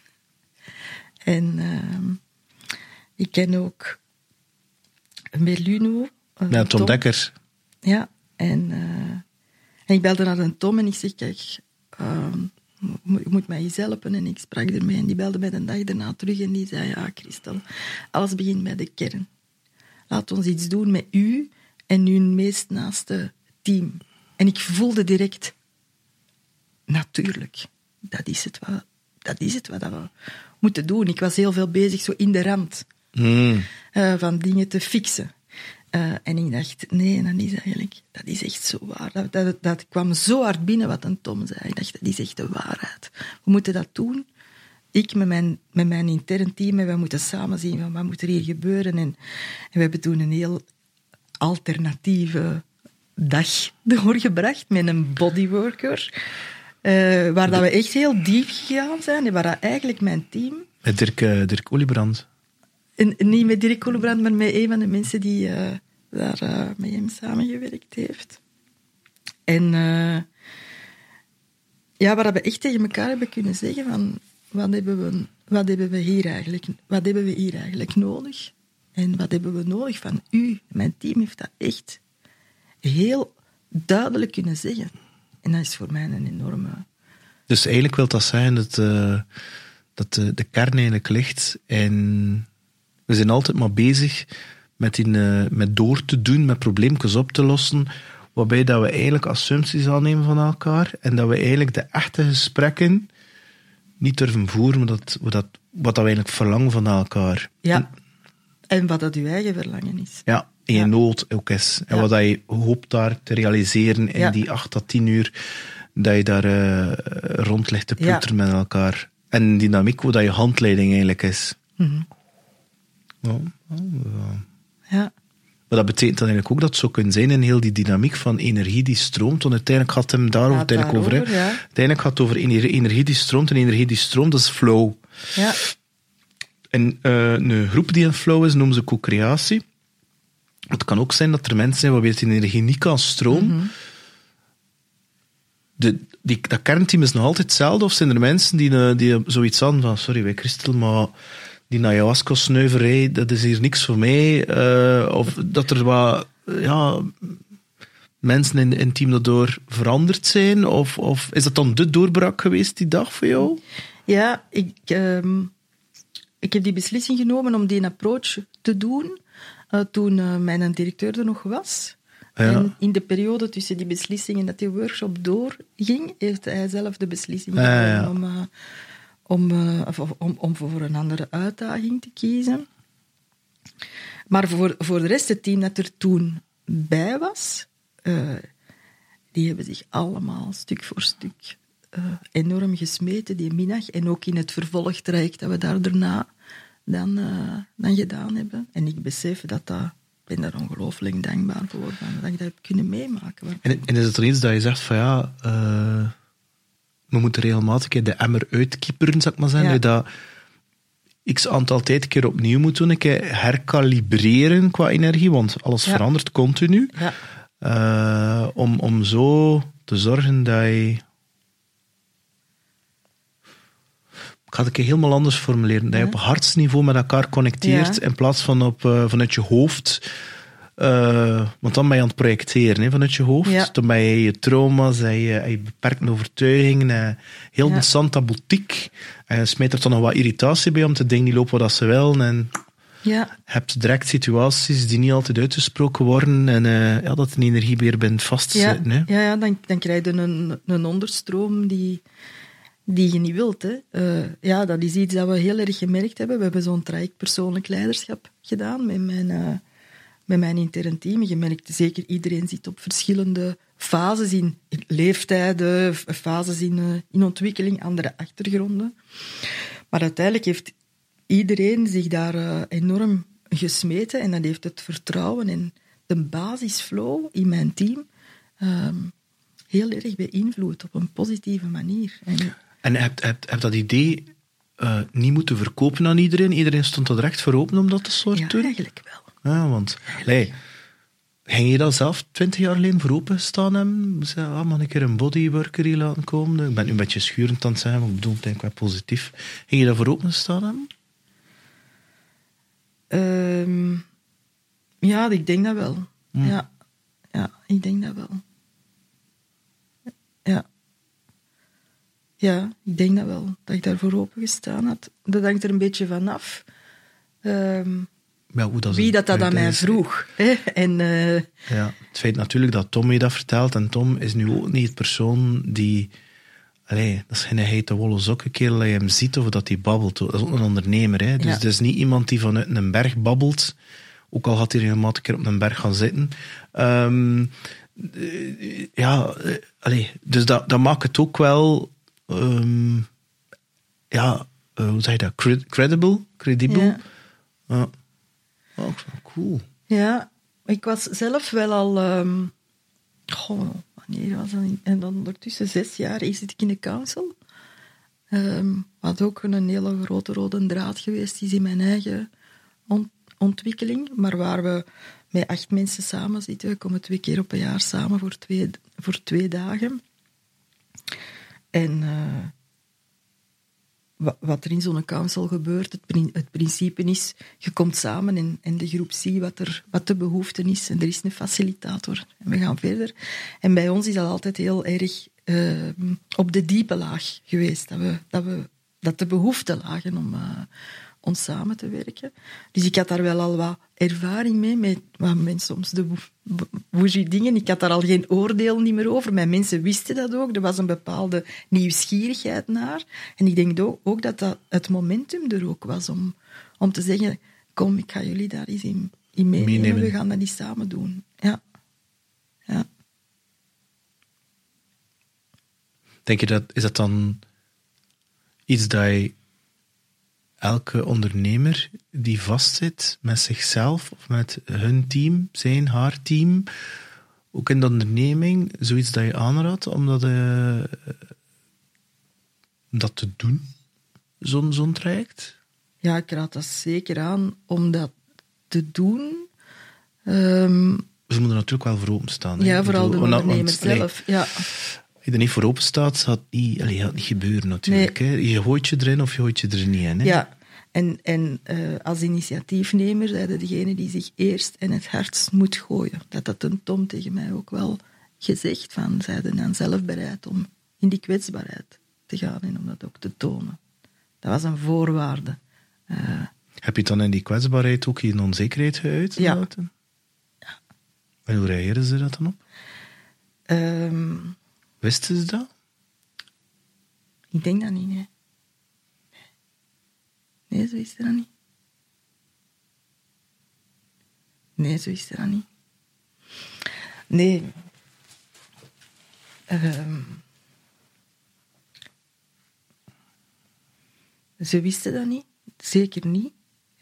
En ik ken ook Merluno. Tom Dekker. Ja, en ik belde naar een Tom en ik zeg: kijk, je moet mij eens helpen. En ik sprak ermee en die belde mij de dag daarna terug en die zei: ja, Christel, alles begint bij de kern. Laat ons iets doen met u en uw meest naaste team. En ik voelde direct, natuurlijk, dat is het wat we moeten doen. Ik was heel veel bezig zo in de rand van dingen te fixen. En ik dacht, nee, dat is echt zo waar. Dat kwam zo hard binnen wat een Tom zei. Ik dacht, dat is echt de waarheid. We moeten dat doen. Ik met mijn intern team, en we moeten samen zien van wat moet er hier gebeuren. En we hebben toen een heel alternatieve dag doorgebracht met een bodyworker. Waar dat we echt heel diep gegaan zijn. En waar dat eigenlijk mijn team... Met Dirk Oliebrand. Niet met Dirk Oliebrand, maar met een van de mensen die daar met hem samengewerkt heeft. En waar we echt tegen elkaar hebben kunnen zeggen van... Wat hebben we hier eigenlijk nodig? En wat hebben we nodig van u? Mijn team heeft dat echt heel duidelijk kunnen zeggen. En dat is voor mij een enorme... Dus eigenlijk wil dat zeggen dat de kern eigenlijk ligt. En we zijn altijd maar bezig met door te doen, met probleempjes op te lossen, waarbij dat we eigenlijk assumpties aannemen van elkaar en dat we eigenlijk de echte gesprekken niet durven voeren, wat we eigenlijk verlangen van elkaar. Ja, en wat dat uw eigen verlangen is. Ja, in je nood ook is. En wat dat je hoopt daar te realiseren in die 8 à 10 uur dat je daar rond ligt te ploeteren met elkaar. En dynamiek, wat dat je handleiding eigenlijk is. Mm-hmm. Ja. Maar dat betekent dan eigenlijk ook dat het zo kan zijn in heel die dynamiek van energie die stroomt. Want uiteindelijk gaat het hem daarover over. Uiteindelijk gaat het over energie die stroomt. En energie die stroomt, dat is flow. Ja. En een groep die in flow is, noemen ze co-creatie. Het kan ook zijn dat er mensen zijn waarbij die energie niet kan stromen. Mm-hmm. Dat kernteam is nog altijd hetzelfde. Of zijn er mensen die zoiets aan van... Sorry, wij Christel, maar... Die ayahuasca-sneuverij, dat is hier niks voor mij. Of dat er wat mensen in het team daardoor veranderd zijn. Of is dat dan de doorbraak geweest die dag voor jou? Ja, ik heb die beslissing genomen om die approach te doen toen mijn directeur er nog was. Ja. En in de periode tussen die beslissing en dat die workshop doorging, heeft hij zelf de beslissing genomen om voor een andere uitdaging te kiezen. Maar voor de rest, het team dat er toen bij was, die hebben zich allemaal stuk voor stuk enorm gesmeten die middag. En ook in het vervolgtraject dat we daar daarna dan gedaan hebben. En ik besef ik ben daar ongelooflijk dankbaar voor, dat ik dat heb kunnen meemaken. En is het er iets dat je zegt van we moeten regelmatig de emmer uitkieperen, zou ik maar zeggen. Dat x aantal tijd een keer opnieuw moet doen, een keer herkalibreren qua energie, want alles verandert continu. Ja. Om zo te zorgen dat je... Ik ga het een keer helemaal anders formuleren. Dat je op hartsniveau met elkaar connecteert, in plaats van vanuit je hoofd... want dan ben je aan het projecteren vanuit je hoofd. Ja. Dan ben je trauma's, je beperkte overtuigingen, heel de Santa Boutique. En je smijt er dan nog wat irritatie bij, om te dingen niet lopen wat ze willen. En je hebt direct situaties die niet altijd uitgesproken worden. En dat de energie weer bent vastzitten. Ja, dan krijg je een onderstroom die je niet wilt. Hè. Dat is iets dat we heel erg gemerkt hebben. We hebben zo'n traject persoonlijk leiderschap gedaan met mijn intern team. Je merkt zeker, iedereen zit op verschillende fases in leeftijden, fases in ontwikkeling, andere achtergronden. Maar uiteindelijk heeft iedereen zich daar enorm gesmeten en dat heeft het vertrouwen en de basisflow in mijn team heel erg beïnvloed op een positieve manier. En heb dat idee niet moeten verkopen aan iedereen. Iedereen stond er direct voor open om dat te soort doen. Ja, eigenlijk wel. Ja, want... ging je dat zelf 20 jaar geleden voor open staan hebben? Zei, mag ik er een bodyworker hier laten komen? Ik ben nu een beetje schurend aan het zijn, maar ik bedoel het denk ik wel positief. Ging je dat voor open staan hebben? Ja, ik denk dat wel. Ja, ik denk dat wel. Ja, ik denk dat wel. Dat ik daarvoor open gestaan had. Dat hangt er een beetje vanaf. Wie dat aan mij vroeg. Hè? En, ja, het feit natuurlijk dat Tom je dat vertelt. En Tom is nu ook niet de persoon die... dat is geen hete wollen sokkenkerel dat je hem ziet of dat hij babbelt. Dat is ook een ondernemer. Hè? Dus het is niet iemand die vanuit een berg babbelt. Ook al gaat hij regelmatig een keer op een berg gaan zitten. Dus dat maakt het ook wel... hoe zeg je dat? Credibel? Ja. Oh, cool. Ja, ik was zelf wel al... wanneer was dat? En dan ondertussen 6 jaar zit ik in de council. Wat ook een hele grote rode draad geweest is in mijn eigen ontwikkeling. Maar waar we met 8 mensen samen zitten. We komen 2 keer op een jaar samen voor 2 dagen. En... wat er in zo'n council gebeurt, het principe is, je komt samen en de groep ziet wat de behoefte is. En er is een facilitator. En we gaan verder. En bij ons is dat altijd heel erg op de diepe laag geweest. Dat de behoeften lagen om samen te werken. Dus ik had daar wel al wat ervaring mee, met wat mensen soms de bougie dingen. Ik had daar al geen oordeel niet meer over. Mijn mensen wisten dat ook. Er was een bepaalde nieuwsgierigheid naar. En ik denk ook dat het momentum er ook was om te zeggen, kom, ik ga jullie daar eens in meenemen. We gaan dat niet samen doen. Ja. Denk je is dat dan iets dat je elke ondernemer die vastzit met zichzelf of met hun team, haar team, ook in de onderneming, zoiets dat je aanraadt om dat te doen, zo'n traject? Ja, ik raad dat zeker aan om dat te doen. Ze moeten er natuurlijk wel voor openstaan. Ja, vooral de ondernemer zelf. Ja. Als je er niet voor open staat, gaat het niet gebeuren natuurlijk. Nee. Hè? Je gooit je erin of je gooit je er niet in. Hè? Ja, en als initiatiefnemer zijn degene die zich eerst en het hardst moet gooien. Dat een Tom tegen mij ook wel gezegd van, zijn dan zelf bereid om in die kwetsbaarheid te gaan en om dat ook te tonen. Dat was een voorwaarde. Heb je dan in die kwetsbaarheid ook je onzekerheid geuit? Ja. En hoe reageren ze dat dan op? Wisten ze dat? Ik denk dat niet, nee. Nee, zo is dat niet. Nee, zo is dat niet. Nee. Ze wisten dat niet. Zeker niet.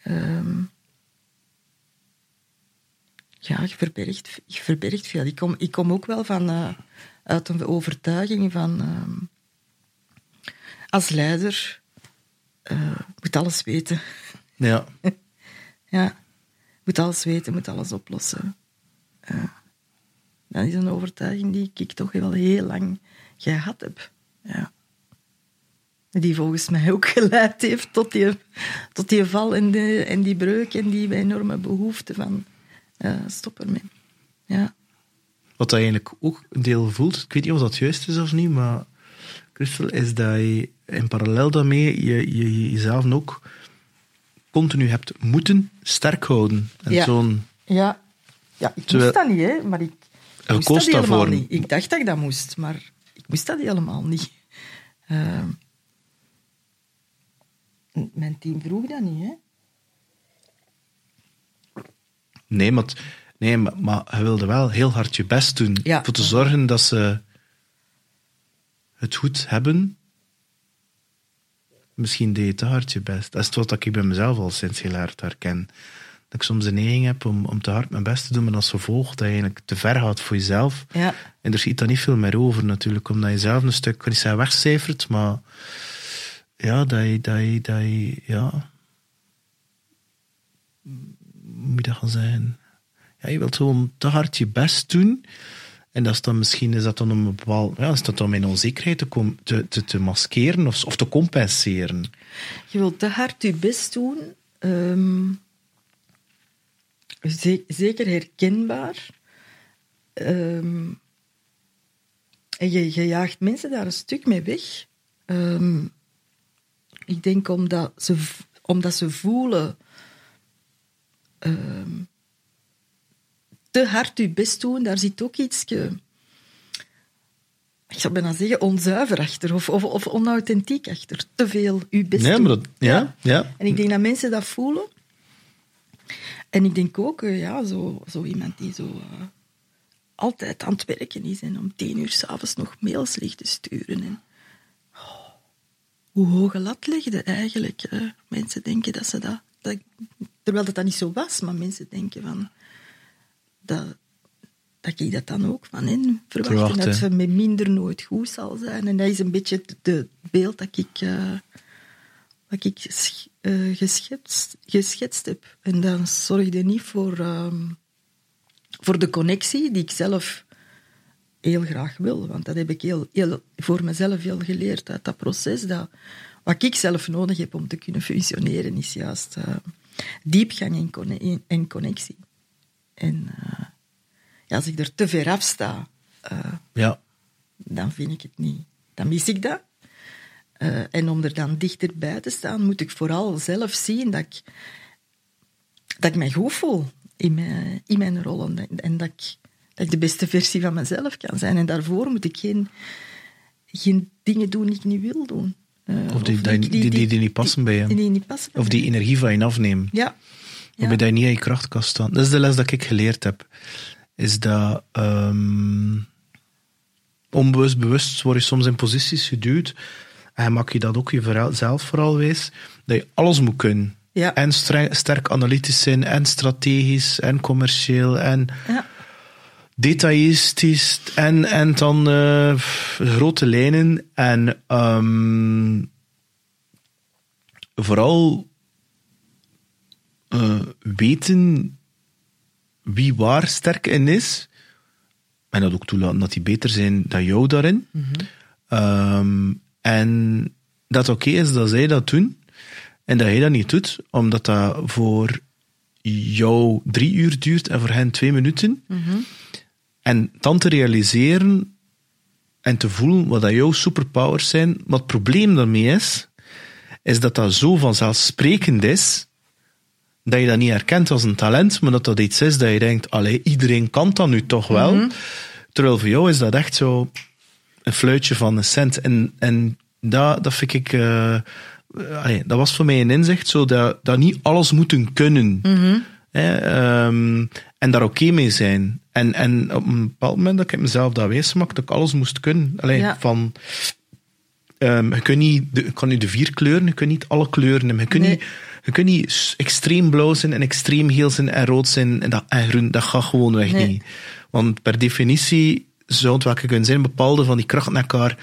Ja, je verbergt veel. Ik kom ook wel uit een overtuiging van... als leider moet alles weten. Ja. Ja, moet alles weten, moet alles oplossen. Dat is een overtuiging die ik toch wel heel lang gehad heb. Ja. Die volgens mij ook geleid heeft tot die val en die breuk en die enorme behoefte van stop ermee. Ja. Wat je eigenlijk ook een deel voelt, ik weet niet of dat juist is of niet, maar Christel, is dat je in parallel daarmee je jezelf ook continu hebt moeten sterk houden. En ja, ik moest dat niet, hè, maar ik moest dat helemaal niet. Ik dacht dat ik dat moest, maar ik moest dat helemaal niet. Mijn team vroeg dat niet, hè. Nee, maar je wilde wel heel hard je best doen voor te zorgen dat ze het goed hebben. Misschien deed je te hard je best. Dat is wat ik bij mezelf al sinds heel hard herken. Dat ik soms de neiging heb om te hard mijn best te doen, maar als gevolg dat je eigenlijk te ver gaat voor jezelf. Ja. En er schiet dan niet veel meer over natuurlijk, omdat je zelf een stuk, ik kan niet zeggen wegcijfert, maar ja, dat je ja, hoe moet je dat gaan zeggen? Ja, je wilt gewoon te hard je best doen. En dat is dan misschien is dat dan een bepaald, ja, is dat dan mijn onzekerheid te maskeren of te compenseren. Je wilt te hard je best doen. Zeker herkenbaar. En je jaagt mensen daar een stuk mee weg. Ik denk omdat ze voelen te hard je best doen, daar zit ook iets, ik zou bijna zeggen, onzuiver achter of onauthentiek achter. Te veel je best doen. Maar dat, ja. En ik denk dat mensen dat voelen. En ik denk ook, zo iemand die zo altijd aan het werken is en om 10 uur 's avonds nog mails ligt te sturen. En, hoe hoge lat legde eigenlijk. Mensen denken dat ze dat... Terwijl dat niet zo was, maar mensen denken van... Dat ik dat dan ook van hen verwacht. Dat ze met minder nooit goed zal zijn. En dat is een beetje het beeld dat ik geschetst heb. En dat zorgde niet voor de connectie die ik zelf heel graag wil. Want dat heb ik heel voor mezelf heel geleerd uit dat proces. Wat ik zelf nodig heb om te kunnen functioneren is juist diepgang en connectie. En als ik er te ver af sta, dan vind ik het niet. Dan mis ik dat. En om er dan dichterbij te staan, moet ik vooral zelf zien dat ik mij goed voel in mijn rol. En dat ik de beste versie van mezelf kan zijn. En daarvoor moet ik geen dingen doen die ik niet wil doen. Of die niet passen bij je. Die niet passen of die energie van je afnemen. Ja. Waarbij je niet aan je kracht kan staan. Dat is de les dat ik geleerd heb. Is dat onbewust, bewust word je soms in posities geduwd. En maak je dat ook jezelf vooral wijs. Dat je alles moet kunnen. Ja. En sterk analytisch zijn. En strategisch. En commercieel. En detailistisch. En dan grote lijnen. En vooral weten wie waar sterk in is. En dat ook toelaten dat die beter zijn dan jou daarin. Mm-hmm. En dat oké is dat zij dat doen. En dat hij dat niet doet. Omdat dat voor jou 3 uur duurt en voor hen 2 minuten. Mm-hmm. En dan te realiseren en te voelen wat dat jouw superpowers zijn. Wat het probleem daarmee is dat dat zo vanzelfsprekend is, dat je dat niet herkent als een talent, maar dat iets is dat je denkt, allee, iedereen kan dat nu toch wel. Mm-hmm. Terwijl voor jou is dat echt zo een fluitje van een cent. En dat vind ik... dat was voor mij een inzicht, zo dat niet alles moeten kunnen. Mm-hmm. En daar oké mee zijn. En op een bepaald moment dat ik mezelf dat wijsmaak, dat ik alles moest kunnen. Van... je kan niet de 4 kleuren, je kunt niet alle kleuren hebben. Je kunt niet extreem blauw zijn en extreem geel zijn en rood zijn en groen. Dat gaat gewoon weg niet. Want per definitie zou het welke kunnen zijn bepaalde van die krachten naar elkaar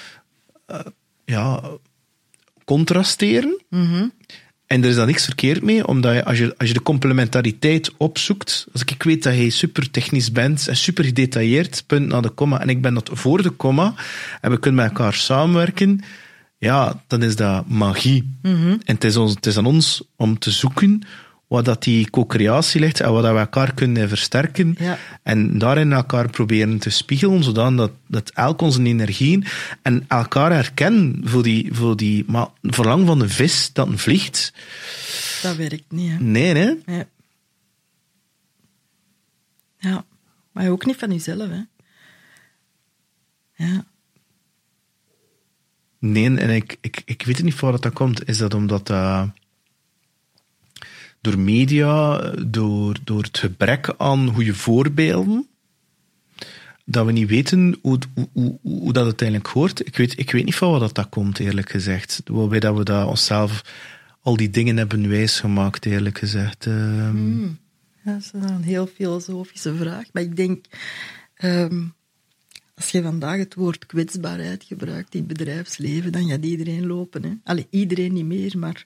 contrasteren. Mm-hmm. En er is dan niks verkeerd mee, omdat je, als je de complementariteit opzoekt, als ik weet dat jij super technisch bent en super gedetailleerd, punt naar de komma, en ik ben dat voor de komma, en we kunnen met elkaar samenwerken, ja, dan is dat magie. Mm-hmm. En het is aan ons om te zoeken waar dat die co-creatie ligt en wat dat we elkaar kunnen versterken. Ja. En daarin elkaar proberen te spiegelen, zodat dat elk onze energieën en elkaar herkennen voor die maar verlang van een vis dat een vliegt. Dat werkt niet, hè? Nee, hè? Ja, maar ook niet van jezelf, hè? Ja. Nee, en ik weet niet van waar dat komt. Is dat omdat door media, door het gebrek aan goede voorbeelden, dat we niet weten hoe dat uiteindelijk hoort? Ik weet niet van waar dat komt, eerlijk gezegd. Waarbij dat we dat onszelf al die dingen hebben wijsgemaakt, eerlijk gezegd. Ja, dat is een heel filosofische vraag. Maar ik denk, Als je vandaag het woord kwetsbaarheid gebruikt in het bedrijfsleven, dan gaat iedereen lopen. Hè? Allee, iedereen niet meer, maar...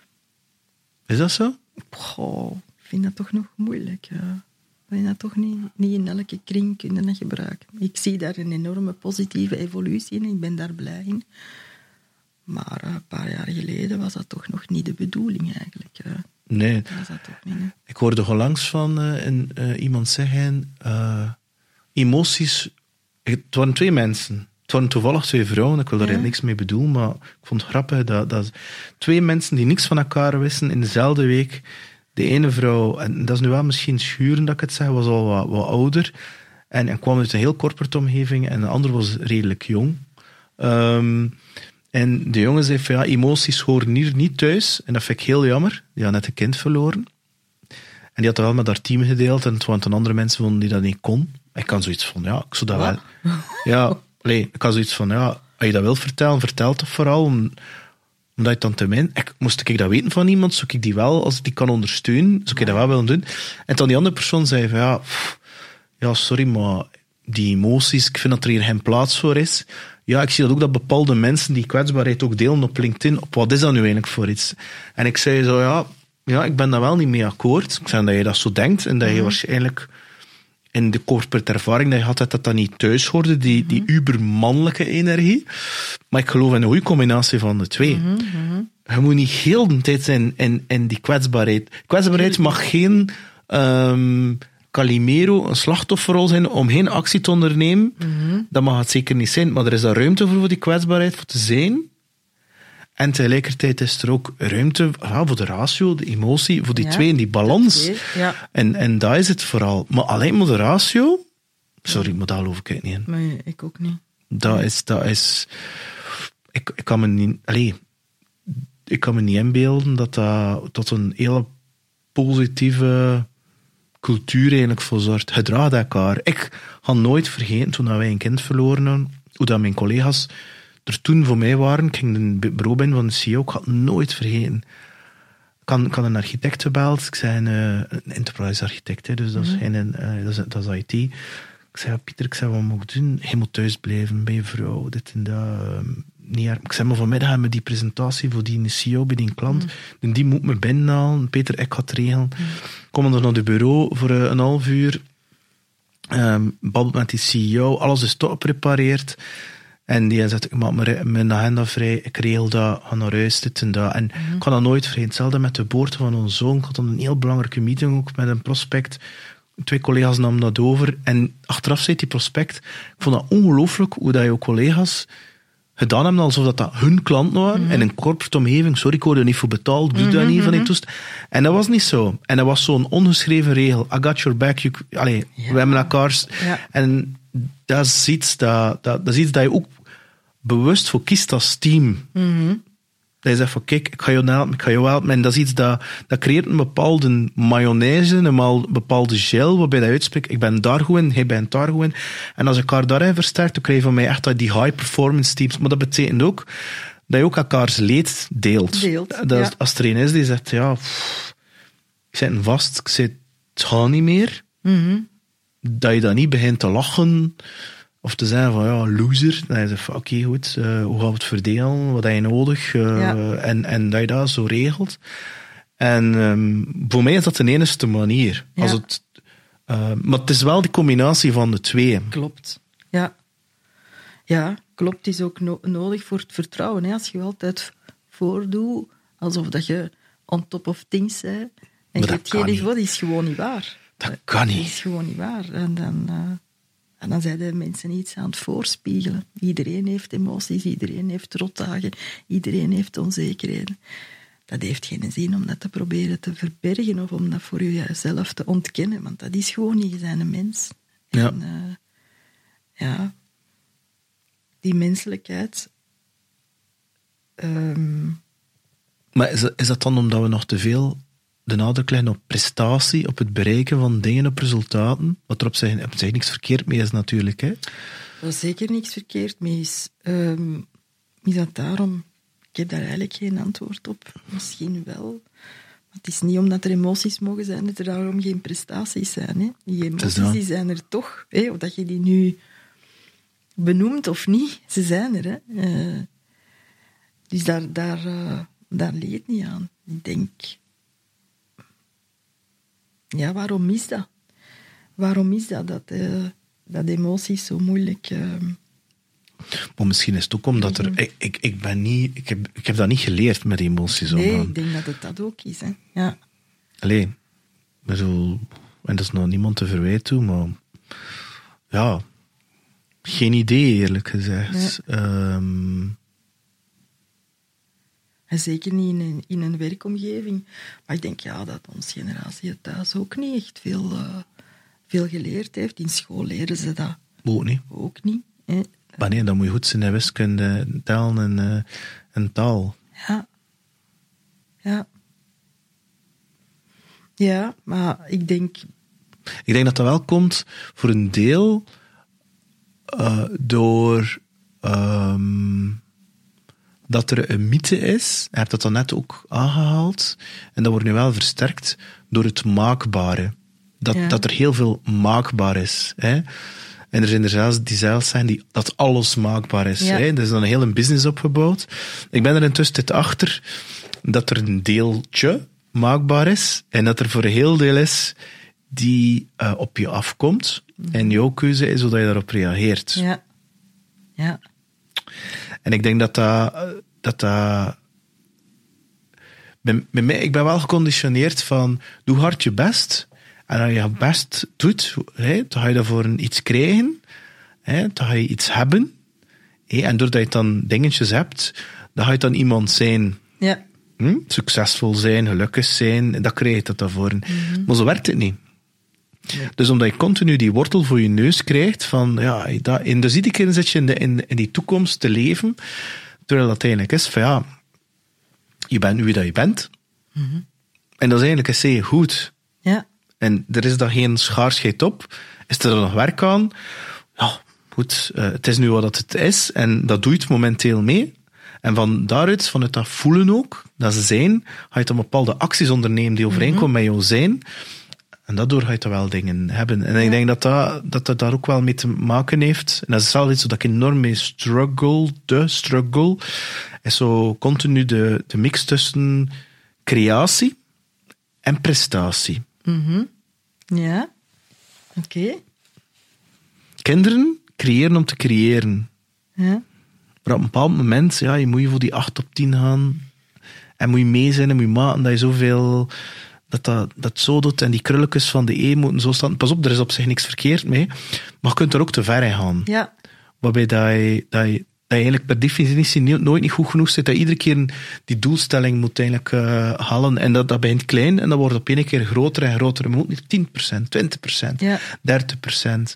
Is dat zo? Goh, ik vind dat toch nog moeilijk. Ja. Ik vind dat toch niet in elke kring kunnen dat gebruiken. Ik zie daar een enorme positieve evolutie in. Ik ben daar blij in. Maar een paar jaar geleden was dat toch nog niet de bedoeling eigenlijk. Nee. Dat was dat toch niet, hè? Ik hoorde onlangs van iemand zeggen... emoties... Het waren 2 mensen. Het waren toevallig 2 vrouwen. Ik wil daar niks mee bedoelen, maar ik vond het grappig dat 2 mensen die niks van elkaar wisten in dezelfde week... De ene vrouw, en dat is nu wel misschien schuren dat ik het zeg, was al wat ouder. En kwam uit een heel corporate omgeving. En de andere was redelijk jong. En de jongen zei van, emoties horen hier niet thuis. En dat vind ik heel jammer. Die had net een kind verloren. En die had dat wel met haar team gedeeld. En het waren andere mensen vonden die dat niet kon. Ik kan zoiets van, ik zou dat wel... Ja, ik had zoiets van, als je dat wilt vertellen, vertel het vooral. Omdat je dan tenminste... Moest ik dat weten van iemand, zou ik die wel, als ik die kan ondersteunen, zou ik dat wel willen doen. En dan die andere persoon zei van, sorry, maar die emoties, ik vind dat er hier geen plaats voor is. Ja, ik zie dat ook dat bepaalde mensen die kwetsbaarheid ook delen op LinkedIn. Op wat is dat nu eigenlijk voor iets? En ik zei zo, ik ben daar wel niet mee akkoord. Ik zei dat je dat zo denkt en dat je waarschijnlijk in de corporate ervaring dat je had, dat niet thuis hoorde, die ubermannelijke energie. Maar ik geloof in een goede combinatie van de 2. Je moet niet heel de tijd zijn in die kwetsbaarheid. Kwetsbaarheid mag geen Calimero, een slachtofferrol zijn om geen actie te ondernemen. Dat mag het zeker niet zijn. Maar er is daar ruimte voor die kwetsbaarheid voor te zijn. En tegelijkertijd is er ook ruimte voor de ratio, de emotie, voor die 2 en die balans. En daar is het vooral. Maar alleen maar de ratio... Sorry, maar daar geloof ik niet in. Nee, ik ook niet. Dat is... Ik kan me niet... Ik kan me niet inbeelden dat tot een hele positieve cultuur eigenlijk voor zorgt. Je draagt elkaar. Ik ga nooit vergeten, toen wij een kind verloren hadden, hoe dat mijn collega's er toen voor mij waren. Ik ging een bureau binnen van de CEO. Ik had het nooit vergeten. Ik had een architect gebeld. Ik zei een enterprise architect, dus dat is, dat is IT. Ik zei, Pieter, wat moet ik doen? Je moet thuis blijven bij je vrouw, dit en dat. Ik zei, maar vanmiddag hebben we die presentatie voor die CEO bij die klant. Die moet me binnenhalen. Peter, ik ga het regelen. Kom dan naar het bureau voor een half uur. Babbelt met die CEO. Alles is toch geprepareerd. En die zegt, ik maak mijn agenda vrij, ik regel dat, ga naar huis, dit en dat. En ik kan dat nooit vergeten. Hetzelfde met de geboorte van onze zoon. Ik had dan een heel belangrijke meeting ook met een prospect. 2 collega's namen dat over. En achteraf zei die prospect, ik vond dat ongelooflijk hoe dat jouw collega's gedaan hebben alsof dat hun klant waren. En in een corporate omgeving, sorry, ik word er niet voor betaald, doe dat niet van die toestand. En dat was niet zo. En dat was zo'n ongeschreven regel. I got your back. We hebben elkaar... En dat is iets dat je ook bewust voor kiest als team. Dat je zegt van, kijk, ik ga jou helpen. En dat is iets dat creëert een bepaalde mayonaise, een bepaalde gel, waarbij je uitspreekt, ik ben daar goed in, jij bent daar goed in. En als je elkaar daarin versterkt, dan krijg je van mij echt die high performance teams. Maar dat betekent ook dat je ook elkaars leed deelt. Als er een is die zegt, ik zit vast, ik zit, het gaat niet meer. Dat je dan niet begint te lachen of te zeggen van loser. Dan je zegt van oké, goed, hoe gaan we het verdelen? Wat heb je nodig? En dat je dat zo regelt. En voor mij is dat de enige manier. Als het, maar het is wel die combinatie van de 2. Klopt. Ja, klopt. Het is ook nodig voor het vertrouwen. Hè? Als je altijd voordoet alsof dat je on top of things bent. En je hebt geen niveau, dat is gewoon niet waar. Dat kan niet. Dat is gewoon niet waar. En dan zijn de mensen iets aan het voorspiegelen. Iedereen heeft emoties, iedereen heeft rotdagen, iedereen heeft onzekerheden. Dat heeft geen zin om dat te proberen te verbergen of om dat voor jezelf te ontkennen, want dat is gewoon niet, je bent een mens. Ja. En, die menselijkheid... Maar is dat dan omdat we nog te veel de nadruk leggen op prestatie, op het bereiken van dingen, op resultaten? Wat er op zich niks verkeerd mee is natuurlijk. Hè? Er is zeker niks verkeerd mee. Is dat daarom? Ik heb daar eigenlijk geen antwoord op. Misschien wel. Maar het is niet omdat er emoties mogen zijn, dat er daarom geen prestaties zijn. Hè? Die emoties die zijn er toch. Hè? Of dat je die nu benoemd of niet, ze zijn er. Hè. Dus daar leed het niet aan. Ik denk... Ja, waarom is dat? Waarom is dat emoties zo moeilijk... Maar misschien is het ook omdat ik heb dat niet geleerd met emoties omgaan. Nee, ik denk dat het dat ook is. Hè. Ja. Allee, ik bedoel, en dat is nog niemand te verwijten toe, maar ja, geen idee eerlijk gezegd. Nee. En zeker niet in een werkomgeving. Maar ik denk dat onze generatie het thuis ook niet echt veel geleerd heeft. In school leren ze dat ook niet. Hè. Maar nee, dan moet je goed zijn in wiskunde, talen en taal. Ja, maar ik denk... Ik denk dat dat wel komt voor een deel door dat er een mythe is. Je hebt dat dan net ook aangehaald. En dat wordt nu wel versterkt door het maakbare. Dat er heel veel maakbaar is. Hè? En er zijn er zelfs die zeggen dat alles maakbaar is. Ja. Hè? Er is dan een hele business opgebouwd. Ik ben er intussen achter dat er een deeltje maakbaar is. En dat er voor een heel deel is die op je afkomt. En jouw keuze is hoe je daarop reageert. Ja. En ik denk dat bij mij, ik ben wel geconditioneerd van doe hard je best. En als je je best doet, dan ga je daarvoor iets krijgen. Dan ga je iets hebben. En doordat je dan dingetjes hebt, dan ga je dan iemand zijn. Ja. Succesvol zijn, gelukkig zijn. En dat krijg je dat daarvoor. Mm-hmm. Maar zo werkt het niet. Nee. Dus omdat je continu die wortel voor je neus krijgt, van en dus iedere keer zit je in die toekomst te leven, terwijl dat eigenlijk is van je bent nu wie dat je bent. Mm-hmm. En dat is eigenlijk een zeer goed. Ja. En er is daar geen schaarsheid op. Is er nog werk aan? Ja, goed. Het is nu wat het is. En dat doe je het momenteel mee. En van daaruit, vanuit dat voelen ook, dat ze zijn, ga je dan bepaalde acties ondernemen die overeenkomen met jouw zijn. En daardoor ga je toch wel dingen hebben. En ik denk dat daar ook wel mee te maken heeft. En dat is wel iets dat ik enorm mee struggle. Is zo continu de mix tussen creatie en prestatie. Mm-hmm. Ja. Oké. Kinderen creëren om te creëren. Ja. Maar op een bepaald moment, je moet je voor die 8 op 10 gaan. En moet je mee zijn en moet je maken dat je zoveel... Dat zo doet en die krulletjes van de E moeten zo staan. Pas op, er is op zich niks verkeerd mee. Maar je kunt er ook te ver in gaan. Ja. Waarbij dat je eigenlijk per definitie nooit niet goed genoeg zit. Dat je iedere keer die doelstelling moet eigenlijk halen. En dat begint klein en dat wordt op een keer groter en groter. Je moet niet 10%, 20%, 30%.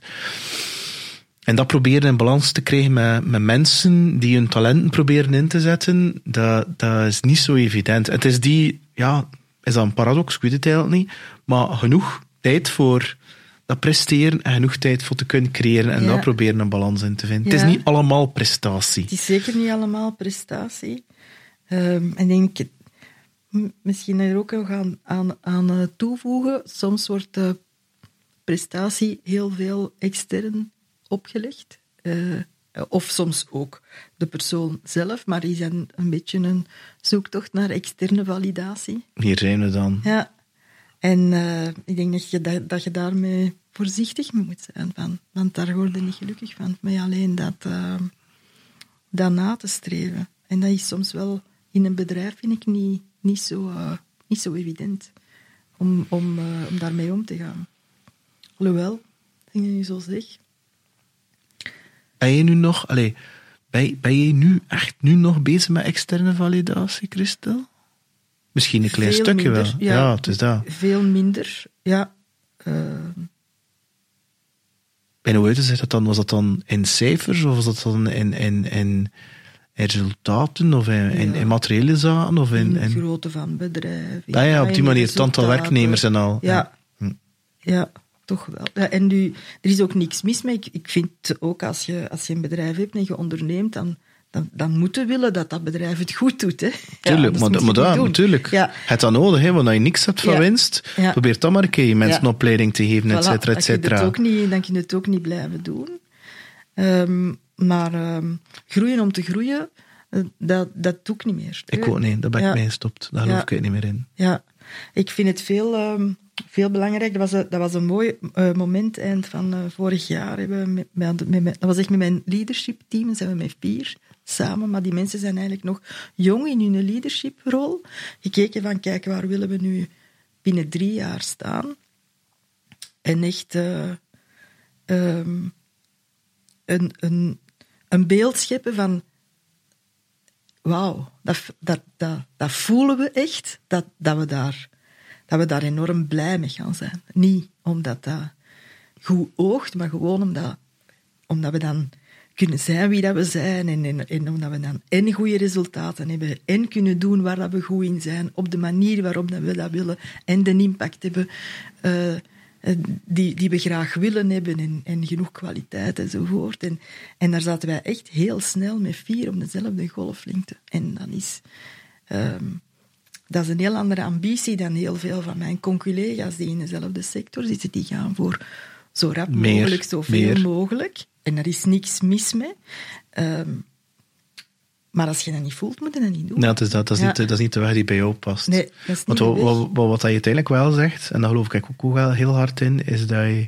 En dat proberen in balans te krijgen met mensen die hun talenten proberen in te zetten, dat is niet zo evident. Het is is dat een paradox? Ik weet het eigenlijk niet. Maar genoeg tijd voor dat presteren en genoeg tijd voor te kunnen creëren en daar proberen een balans in te vinden. Ja. Het is niet allemaal prestatie. Het is zeker niet allemaal prestatie. En denk misschien er ook nog aan toevoegen. Soms wordt de prestatie heel veel extern opgelegd. Of soms ook de persoon zelf, maar die zijn een beetje een zoektocht naar externe validatie. Hier zijn we dan. Ja. En ik denk dat je daarmee voorzichtig mee moet zijn. Want daar word je niet gelukkig van. Maar alleen dat na te streven. En dat is soms wel in een bedrijf, vind ik, niet zo evident. Om daarmee om te gaan. Alhoewel, denk je zo zeg... Ben je nu nog... ben je nu echt nog bezig met externe validatie, Christel? Misschien een klein stukje minder, wel. Ja, het is dat. Veel minder, ja. En hoe is dat dan? Was dat dan in cijfers of was dat dan in resultaten of in materiële zaken? Of in grootte van bedrijven. Ja, op die manier, het aantal werknemers en al. Ja, toch wel. Ja, en nu, er is ook niks mis mee. Ik vind ook, als je een bedrijf hebt en je onderneemt, dan moeten we willen dat bedrijf het goed doet. Hè. Tuurlijk, maar natuurlijk. Ja. Het is nodig, hè, want als je niks hebt van winst, probeer dan maar een keer je mensen een opleiding te geven, et cetera, et cetera. Dan kun je het ook niet blijven doen. Maar groeien om te groeien, dat doe ik niet meer. Ik ook niet, daar ben ik mee gestopt. Daar geloof ik niet meer in. Ja, ik vind het veel belangrijk. Dat was een mooi moment eind van vorig jaar. Dat was echt met mijn leadership team. Dan zijn we met 4 samen. Maar die mensen zijn eigenlijk nog jong in hun leadershiprol. Gekeken van, kijk, waar willen we nu binnen 3 jaar staan? En echt een beeld scheppen van... Wauw, dat voelen we echt, dat we daar enorm blij mee gaan zijn. Niet omdat dat goed oogt, maar gewoon omdat we dan kunnen zijn wie dat we zijn en omdat we dan en goede resultaten hebben en kunnen doen waar dat we goed in zijn, op de manier waarop dat we dat willen en de impact hebben die we graag willen hebben en genoeg kwaliteit enzovoort. En daar zaten wij echt heel snel met 4 op dezelfde golflengte. En dat is een heel andere ambitie dan heel veel van mijn conculega's die in dezelfde sector zitten. Die gaan voor zo rap mogelijk, zoveel mogelijk. En daar is niks mis mee. Maar als je dat niet voelt, moet je dat niet doen. Nee, dat is niet de weg die bij jou past. Nee, dat is niet wat je uiteindelijk wel zegt, en daar geloof ik ook wel heel hard in, is dat je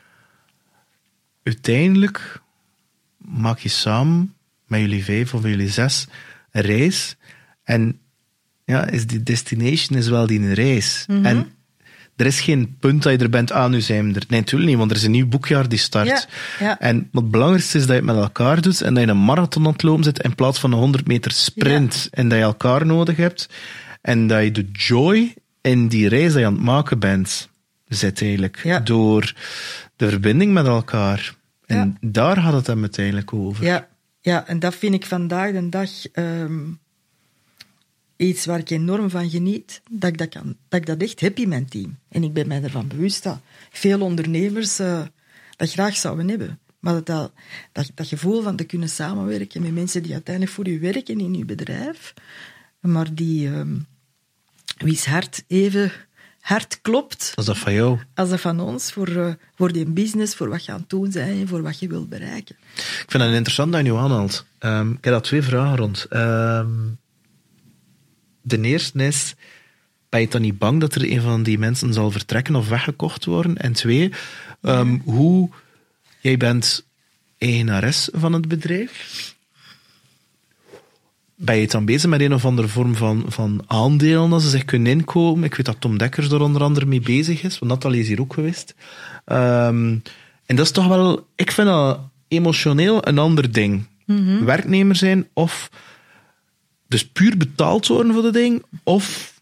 uiteindelijk maak je samen met jullie 5 of jullie 6 een reis. En ja, is die destination is wel die reis. Mm-hmm. En er is geen punt dat je er bent, nu zijn we er. Nee, natuurlijk niet, want er is een nieuw boekjaar die start. Ja. En wat het belangrijkste is dat je het met elkaar doet en dat je een marathon aan het lopen zit in plaats van een 100 meter sprint. Ja. En dat je elkaar nodig hebt. En dat je de joy in die reis dat je aan het maken bent, zit eigenlijk. Door de verbinding met elkaar. En daar gaat het hem uiteindelijk over. Ja, en dat vind ik vandaag de dag... iets waar ik enorm van geniet, dat ik dat echt heb in mijn team. En ik ben mij ervan bewust dat veel ondernemers dat graag zouden hebben. Maar dat gevoel van te kunnen samenwerken met mensen die uiteindelijk voor u werken in uw bedrijf, maar die wie's hart even hard klopt... Als dat van jou. Als dat van ons, voor die business, voor wat je aan het doen bent en voor wat je wilt bereiken. Ik vind het interessant dat je nu aanhaalt. Ik heb daar 2 vragen rond. De eerste is, ben je dan niet bang dat er een van die mensen zal vertrekken of weggekocht worden? En 2, hoe jij bent eigenares van het bedrijf. Ben je dan bezig met een of andere vorm van aandelen dat ze zich kunnen inkomen? Ik weet dat Tom Dekkers er onder andere mee bezig is, want Nathalie is hier ook geweest. En dat is toch wel, ik vind dat emotioneel een ander ding. Mm-hmm. Werknemer zijn of... Dus puur betaald worden voor dat ding, of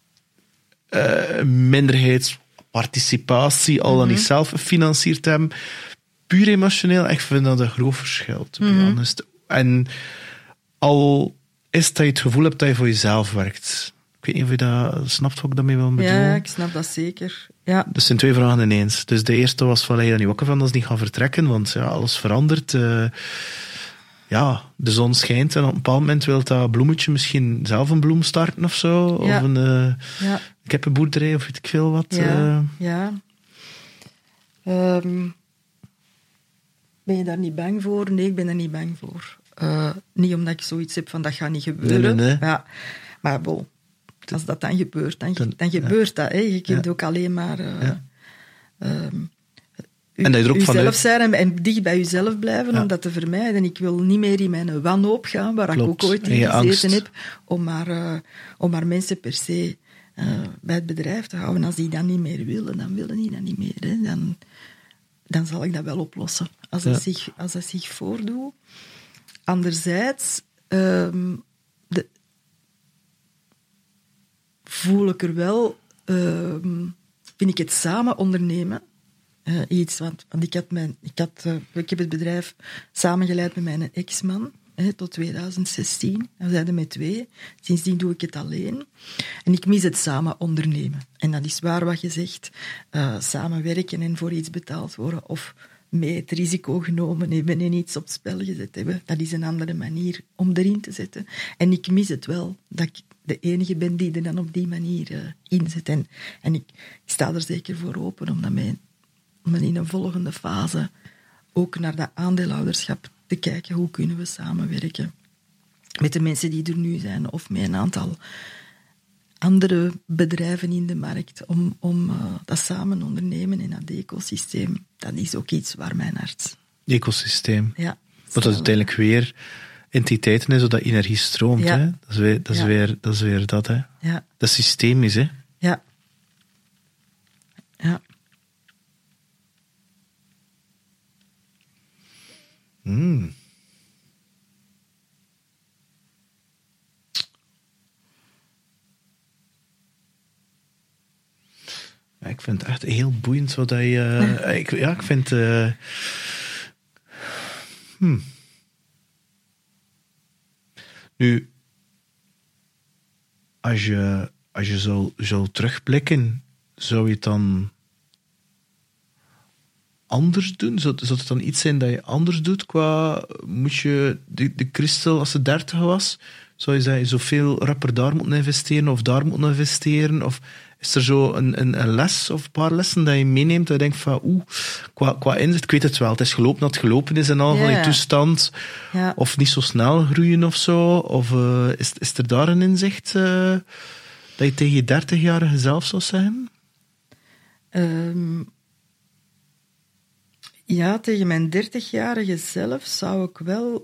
minderheidsparticipatie, al dan niet zelf gefinancierd hebben. Puur emotioneel, ik vind dat een groot verschil, to be honest. En al is dat je het gevoel hebt dat je voor jezelf werkt. Ik weet niet of je dat snapt wat ik daarmee wil bedoelen. Ja, ik snap dat zeker. Ja. Dus het zijn 2 vragen ineens. Dus de eerste was van, je er niet wakker van dat ze niet gaan vertrekken, want alles verandert. De zon schijnt en op een bepaald moment wil dat bloemetje misschien zelf een bloem starten of zo. Ja. Of een kippenboerderij of weet ik veel wat. Ben je daar niet bang voor? Nee, ik ben er niet bang voor. Niet omdat ik zoiets heb van dat gaat niet gebeuren. Nee. Ja, maar bon, als dat dan gebeurt, dan gebeurt dat. Hè. Je kunt ook alleen maar... En dat je er ook uzelf zijn en dicht bij jezelf blijven om dat te vermijden. En ik wil niet meer in mijn wanhoop gaan, waar ik ook ooit in gezeten heb, om maar mensen per se bij het bedrijf te houden. Als die dat niet meer willen, dan willen die dat niet meer. Hè. Dan zal ik dat wel oplossen. Als dat zich voordoet. Anderzijds voel ik er wel... vind ik het samen ondernemen iets, want ik heb het bedrijf samengeleid met mijn ex-man tot 2016. We zijn er met 2. Sindsdien doe ik het alleen. En ik mis het samen ondernemen. En dat is waar wat je zegt. Samenwerken en voor iets betaald worden of mee het risico genomen hebben en iets op het spel gezet hebben. Dat is een andere manier om erin te zetten. En ik mis het wel, dat ik de enige ben die er dan op die manier inzet. En ik sta er zeker voor open om in een volgende fase ook naar dat aandeelhouderschap te kijken hoe kunnen we samenwerken met de mensen die er nu zijn of met een aantal andere bedrijven in de markt om dat samen ondernemen in dat ecosysteem. Dat is ook iets waar mijn hart... Ecosysteem. Ja. Wat dat uiteindelijk weer entiteiten is, zodat energie stroomt. Ja. Hè? Dat is weer dat. Hè? Ja. Dat is systemisch. Hè? Ja. Ja. Ja, ik vind het echt heel boeiend wat je... ik vind... Nu, als je zou terugblikken, zou je het dan anders doen? Zou het dan iets zijn dat je anders doet qua... Moet je de Christel, als ze 30 was, zou je zeggen, zoveel rapper daar moeten investeren of daar moeten investeren? Of is er zo een les of een paar lessen dat je meeneemt dat je denkt van, qua inzicht, ik weet het wel, het is gelopen dat het gelopen is en al van die toestand. Ja. Of niet zo snel groeien of zo. Of is er daar een inzicht dat je tegen je 30-jarige zelf zou zeggen? Ja, tegen mijn 30-jarige zelf zou ik wel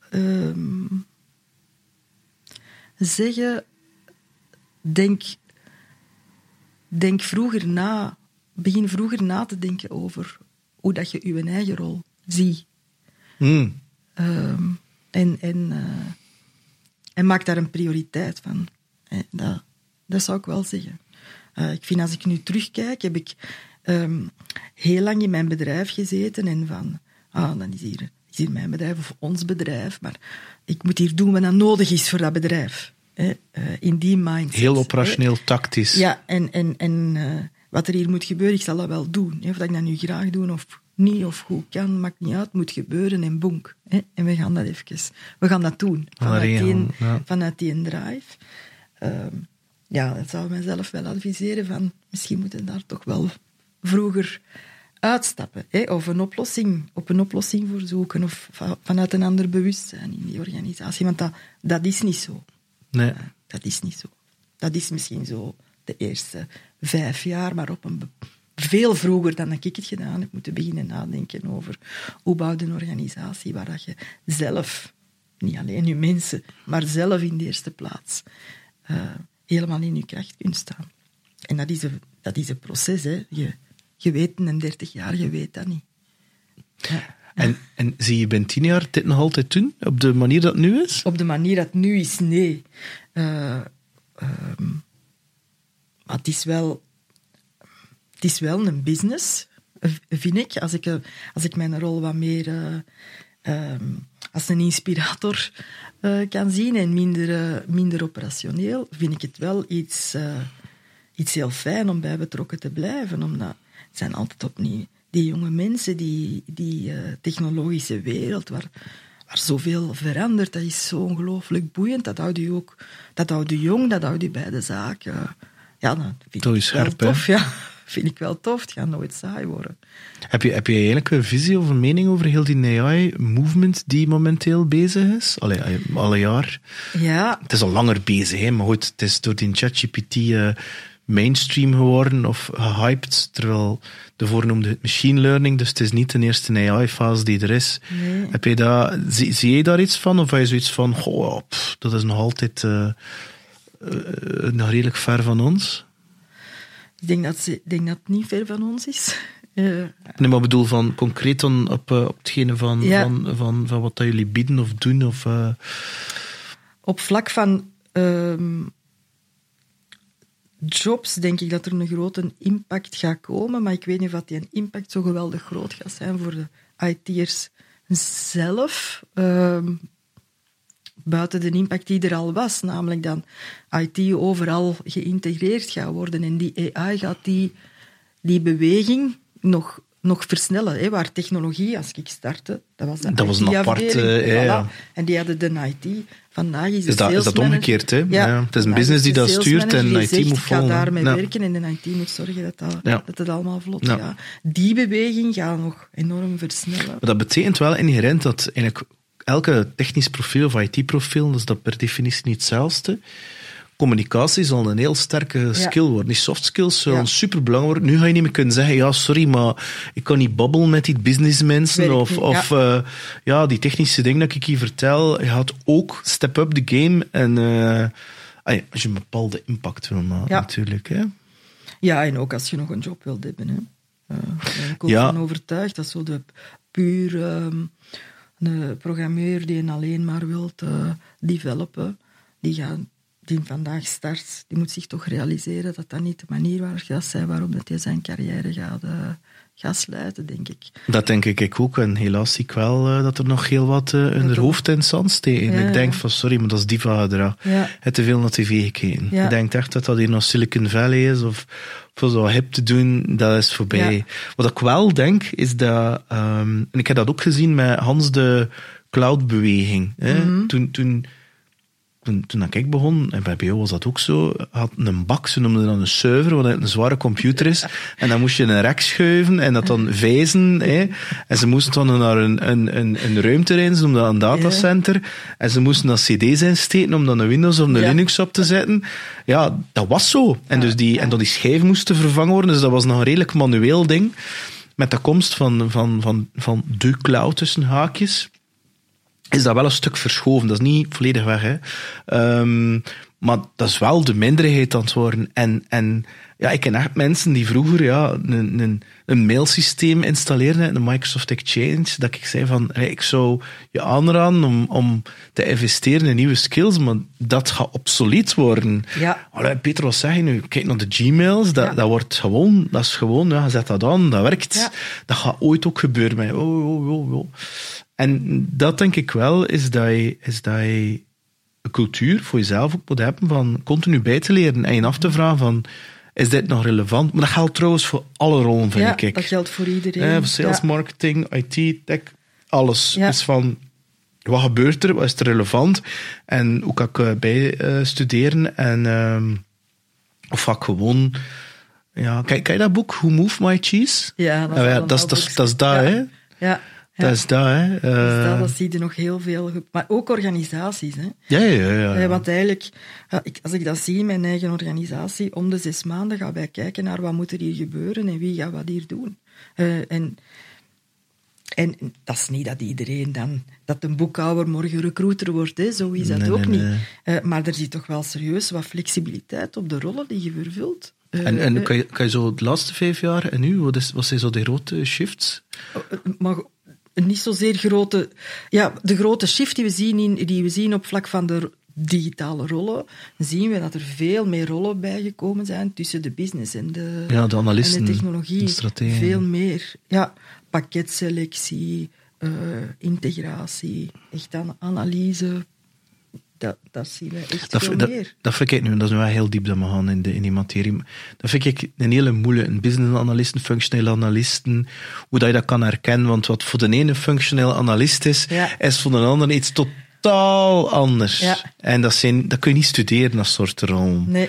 zeggen, denk vroeger na, begin vroeger na te denken over hoe dat je je eigen rol ziet. En maak daar een prioriteit van. Dat zou ik wel zeggen. Ik vind, als ik nu terugkijk, heb ik heel lang in mijn bedrijf gezeten en van, dan is hier mijn bedrijf of ons bedrijf, maar ik moet hier doen wat dan nodig is voor dat bedrijf. In die mindset. Heel operationeel, tactisch. Ja, en wat er hier moet gebeuren, ik zal dat wel doen. Of dat ik dat nu graag doe of niet, of hoe kan, maakt niet uit, moet gebeuren en bonk. En we gaan dat we gaan dat doen. Vanuit die drive. Dat zou ik mezelf wel adviseren van, misschien moeten we daar toch wel vroeger uitstappen. Of op een oplossing voor zoeken, of vanuit een ander bewustzijn in die organisatie. Want dat is niet zo. Nee. Dat is niet zo. Dat is misschien zo de eerste 5 jaar, maar veel vroeger dan dat ik het gedaan heb moeten beginnen nadenken over hoe bouwt een organisatie waar dat je zelf, niet alleen je mensen, maar zelf in de eerste plaats helemaal in je kracht kunt staan. En dat is een proces. Hè. Je weet, een 30-jarige weet dat niet. Ja. En zie je binnen 10 jaar dit nog altijd doen? Op de manier dat het nu is? Op de manier dat het nu is, nee. Maar het is wel een business, vind ik. Als ik mijn rol wat meer als een inspirator kan zien en minder operationeel, vind ik het wel iets heel fijn om bij betrokken te blijven. Omdat het zijn altijd opnieuw die jonge mensen, die technologische wereld, waar zoveel verandert, dat is zo ongelooflijk boeiend. Dat houdt u jong, dat houdt u bij de zaak. Ja, dat vind ik wel tof. Ja. Vind ik wel tof, het gaat nooit saai worden. Heb je eigenlijk een visie of een mening over heel die AI-movement die momenteel bezig is? Alle jaar. Ja. Het is al langer bezig, hè? Maar goed, het is door die ChatGPT mainstream geworden of gehyped, terwijl de voornoemde het machine learning, dus het is niet de eerste AI-fase die er is. Nee. Heb je zie je daar iets van? Of heb je zoiets van, dat is nog altijd nog redelijk ver van ons? Ik denk dat het niet ver van ons is. Nee, maar ik bedoel van concreet dan op hetgene van wat dat jullie bieden of doen? Of, Op vlak van jobs denk ik dat er een grote impact gaat komen, maar ik weet niet of die impact zo geweldig groot gaat zijn voor de IT'ers zelf. Buiten de impact die er al was, namelijk dat IT overal geïntegreerd gaat worden en die AI gaat die beweging nog nog versnellen. Hè, waar technologie, als ik startte, dat was een apart... En die hadden de IT. Vandaag is de is dat omgekeerd, hè? Ja, het is een business die dat stuurt en IT moet volgen. Ik ga daarmee werken en de IT moet zorgen dat het allemaal vlot gaat. Die beweging gaat nog enorm versnellen. Maar dat betekent wel inherent dat eigenlijk elke technisch profiel of IT-profiel, dat is dat per definitie niet hetzelfde. Communicatie zal een heel sterke skill worden. Die soft skills zullen superbelangrijk worden. Nu ga je niet meer kunnen zeggen, ja, sorry, maar ik kan niet babbelen met die businessmensen of die technische dingen dat ik hier vertel. Je gaat ook step up the game en als je een bepaalde impact wil maken, natuurlijk. Hè. Ja, en ook als je nog een job wilt hebben. Hè. Daar ben ik ook van overtuigd dat zo de puur een programmeur die alleen maar wilt developen, die vandaag start, die moet zich toch realiseren dat dat niet de manier is waarop hij zijn carrière gaat sluiten, denk ik. Dat denk ik ook. En helaas zie ik wel dat er nog heel wat in haar hoofd in zand steken. Ik denk van, sorry, maar dat is diva-gedrag. Je hebt te veel naar tv gekeken. Je denkt echt dat hier nog Silicon Valley is, of voor zo hip te doen, dat is voorbij. Wat ik wel denk, is dat... en ik heb dat ook gezien met Hans de Cloud-beweging. Toen ik begon, en bij BO was dat ook zo, had een bak, ze noemden dat een server, wat een zware computer is, en dan moest je een rek schuiven, en dat dan vijzen, en ze moesten dan naar een ruimte erin, ze noemden dat een datacenter, en ze moesten dan cd's insteken om dan een Windows of een Linux op te zetten. Ja, dat was zo. En dus en dan die schijven moesten vervangen worden, dus dat was nog een redelijk manueel ding, met de komst van de cloud tussen haakjes, is dat wel een stuk verschoven. Dat is niet volledig weg, hè. Maar dat is wel de minderheid aan het worden. En ik ken echt mensen die vroeger een mailsysteem installeerden, een Microsoft Exchange, dat ik zei van, ik zou je aanraden om te investeren in nieuwe skills, maar dat gaat obsolet worden. Ja. Peter, wat zeg je nu? Kijk naar de Gmails, dat wordt gewoon, dat is gewoon, je zet dat aan, dat werkt. Ja. Dat gaat ooit ook gebeuren met En dat denk ik wel, is dat je een cultuur voor jezelf ook moet hebben van continu bij te leren en je af te vragen van, is dit nog relevant? Maar dat geldt trouwens voor alle rollen, vind ik. Ja, dat geldt voor iedereen. Sales, marketing, IT, tech, alles. Is van, wat gebeurt er? Wat is er relevant? En hoe kan ik bijstuderen? Of ga ik gewoon... Ja, kijk je dat boek, Who Moved My Cheese? Ja, dat is dat, hè? Ja. Dat is dat, hè. Dat zie je nog heel veel. Maar ook organisaties, hè. Ja. Want eigenlijk, als ik dat zie in mijn eigen organisatie, om de 6 maanden gaan wij kijken naar wat moet er hier gebeuren en wie gaat wat hier doen. En dat is niet dat iedereen dan, dat een boekhouder morgen recruiter wordt, hè. Zo is dat ook niet. Maar er zit toch wel serieus wat flexibiliteit op de rollen die je vervult. En kan je zo de laatste 5 jaar en nu, wat zijn zo de grote shifts? Maar niet zozeer grote... Ja, de grote shift die we zien op vlak van de digitale rollen, zien we dat er veel meer rollen bijgekomen zijn tussen de business en de analisten, en de technologie. De strategen. Veel meer. Ja, pakketselectie, integratie, echt analyse... Dat zien we echt veel meer. Dat vind ik nu, dat is nu wel heel diep dat we gaan in die materie. Dat vind ik een hele moeilijke. Een business analyst, een functionele analist, hoe dat je dat kan herkennen. Want wat voor de ene een analist is voor de andere iets totaal anders. Ja. En dat kun je niet studeren, dat soort rol. Nee.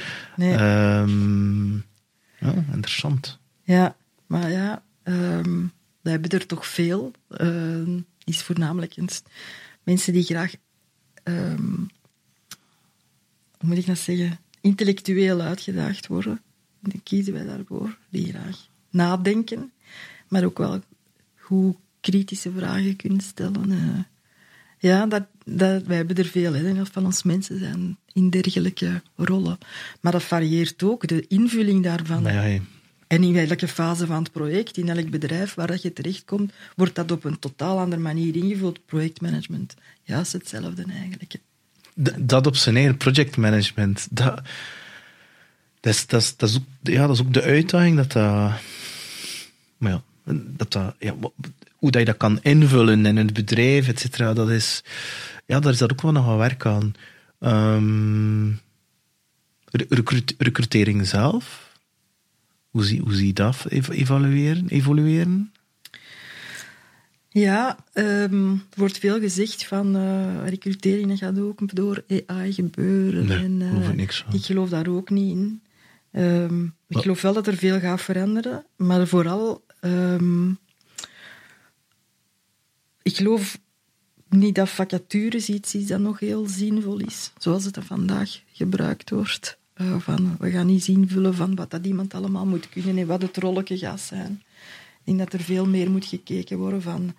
Interessant. Ja, maar we hebben er toch veel. Is voornamelijk mensen die graag... hoe moet ik dat zeggen? Intellectueel uitgedaagd worden. Dan kiezen wij daarvoor. Die graag nadenken, maar ook wel goed kritische vragen kunnen stellen. Wij hebben er veel. Hè. Dat van ons mensen zijn in dergelijke rollen. Maar dat varieert ook, de invulling daarvan. En in welke fase van het project, in elk bedrijf waar dat je terechtkomt, wordt dat op een totaal andere manier ingevuld. Projectmanagement, juist hetzelfde eigenlijk. Dat op zijn eigen projectmanagement, dat is ook de uitdaging hoe dat je dat kan invullen in het bedrijf, et cetera. Daar is dat ook wel nog wat werk aan. Recrutering zelf, hoe zie je dat evolueren? Ja, er wordt veel gezegd van recrutering, dat gaat ook door AI gebeuren. Nee, en, geloof ik niks van. Ik geloof daar ook niet in. Ik geloof wel dat er veel gaat veranderen, maar vooral... ik geloof niet dat vacatures iets is dat nog heel zinvol is, zoals het er vandaag gebruikt wordt. Van, we gaan niet invullen van wat dat iemand allemaal moet kunnen en wat het rolletje gaat zijn. Ik denk dat er veel meer moet gekeken worden van...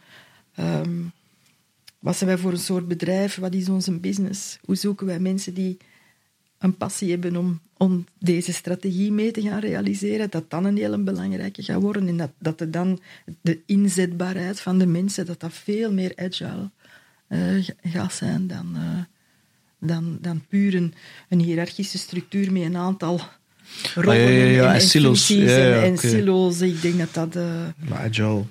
wat zijn wij voor een soort bedrijf? Wat is onze business? Hoe zoeken wij mensen die een passie hebben om deze strategie mee te gaan realiseren? Dat dan een hele belangrijke gaat worden. En dat er dan de inzetbaarheid van de mensen, dat veel meer agile gaat zijn dan puur een hiërarchische structuur met een aantal rollen en silos. Functies en silo's. Ik denk dat... Maar agile,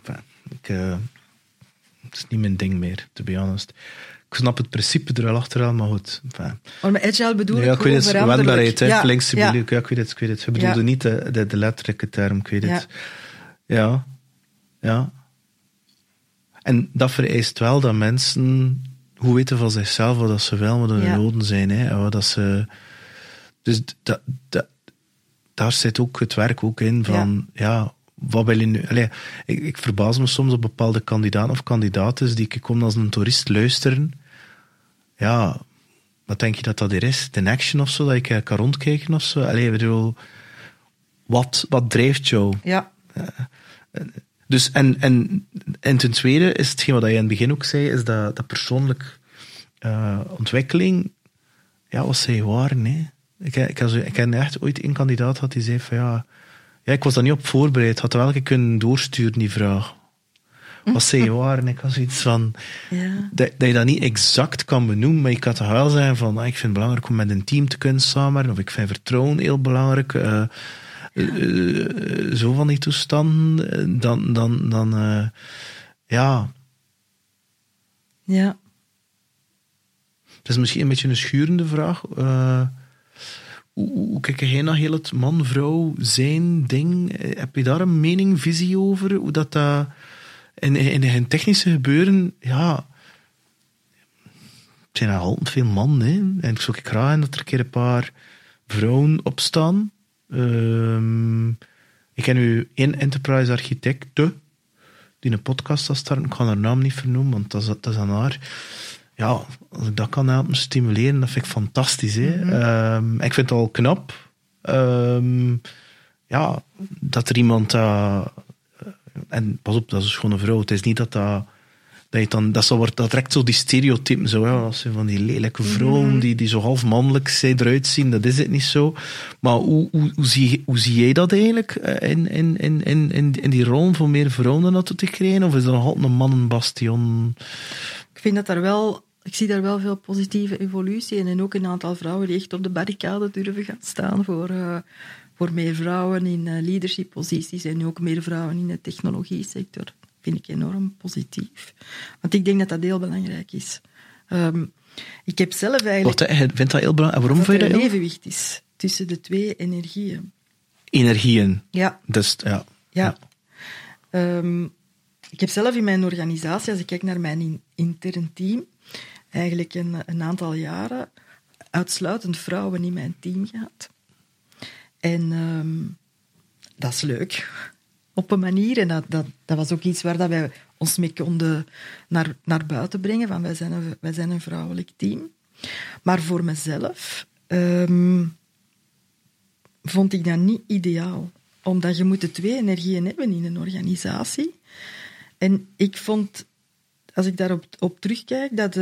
het is niet mijn ding meer, to be honest. Ik snap het principe er wel achteraan, maar goed. Maar met agile bedoel ik gewoon veranderlijk. Wendbaarheid, flexibiliteit. Ja. Ik weet het. Je bedoelde niet de letterlijke term, ik weet het. Ja. En dat vereist wel dat mensen goed weten van zichzelf wat dat ze wel, wat hun noden zijn. Hè, en wat dat ze... Dus daar zit ook het werk ook in van... wat wil je nu... Ik verbaas me soms op bepaalde kandidaten of kandidaten die ik kom als een toerist luisteren. Ja, wat denk je dat hier is? De action of zo, dat ik kan rondkijken of zo? Ik bedoel, wat drijft jou? Ja. Dus, en ten tweede is hetgeen wat je in het begin ook zei, is dat persoonlijk ontwikkeling, wat zij waren, hè. Ik heb echt ooit een kandidaat gehad die zei van ik was daar niet op voorbereid. Had wel kunnen doorsturen, die vraag. Wat zij waren. Ik had zoiets van... Dat je dat niet exact kan benoemen, maar je kan toch wel zeggen van... ik vind het belangrijk om met een team te kunnen samenwerken, of ik vind vertrouwen heel belangrijk. Zo van die toestanden. Dan ja. Het is misschien een beetje een schurende vraag. Hoe kijk jij naar heel het man-vrouw zijn ding? Heb je daar een mening, visie over? Hoe dat in een technische gebeuren, het zijn er altijd veel mannen, hè? En ik zou graag dat er een keer een paar vrouwen opstaan. Ik ken nu één enterprise architecte die een podcast zal starten. Ik ga haar naam niet vernoemen, want dat is aan haar. Ja, als ik dat kan helpen stimuleren, dat vind ik fantastisch. Hè? Ik vind het al knap dat er iemand... en pas op, dat is gewoon een vrouw. Het is niet dat je dan... Dat trekt zo die stereotypen. Zo, als ze van die lelijke vrouwen die zo half mannelijk zijn eruit zien. Dat is het niet zo. Maar hoe zie jij dat eigenlijk? In die rol van meer vrouwen naartoe te krijgen? Of is dat nog altijd een mannenbastion? Ik zie daar wel veel positieve evolutie in. En ook een aantal vrouwen die echt op de barricade durven gaan staan voor meer vrouwen in leadership posities en ook meer vrouwen in de technologie-sector. Dat vind ik enorm positief. Want ik denk dat dat heel belangrijk is. Ik heb zelf eigenlijk... Je vindt dat heel belangrijk? Waarom vind je dat? Er een evenwicht is tussen de twee energieën. Energieën? Ja. Dus, ja. Ik heb zelf in mijn organisatie, als ik kijk naar mijn intern team, eigenlijk een aantal jaren uitsluitend vrouwen in mijn team gehad. En dat is leuk. Op een manier. En dat was ook iets waar dat wij ons mee konden naar buiten brengen. Van wij zijn een vrouwelijk team. Maar voor mezelf vond ik dat niet ideaal. Omdat je moet de twee energieën hebben in een organisatie. En ik vond, als ik daarop terugkijk, dat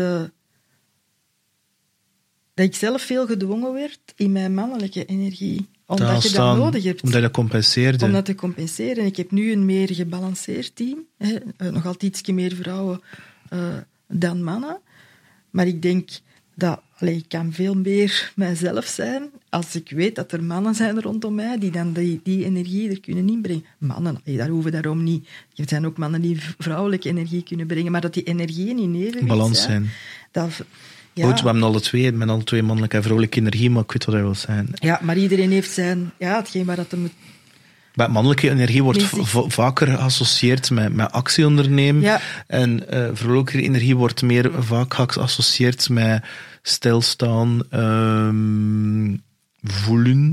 ik zelf veel gedwongen werd in mijn mannelijke energie. Omdat je dat nodig hebt. Omdat je compenseerde. Om dat te compenseren. Ik heb nu een meer gebalanceerd team. Nog altijd iets meer vrouwen dan mannen. Maar ik denk dat ik kan veel meer mijzelf zijn als ik weet dat er mannen zijn rondom mij die dan die energie er kunnen inbrengen. Mannen, daar hoeven daarom niet. Er zijn ook mannen die vrouwelijke energie kunnen brengen, maar dat die energieën in evenwicht balans zijn. Goed, we hebben alle twee mannelijke en vrouwelijke energie, maar ik weet wat hij wil zijn. Ja, maar iedereen heeft hetgeen waar dat hem Maar mannelijke energie wordt vaker geassocieerd met actie ondernemen. Ja. En vrouwelijke energie wordt meer vaak geassocieerd met stilstaan, voelen.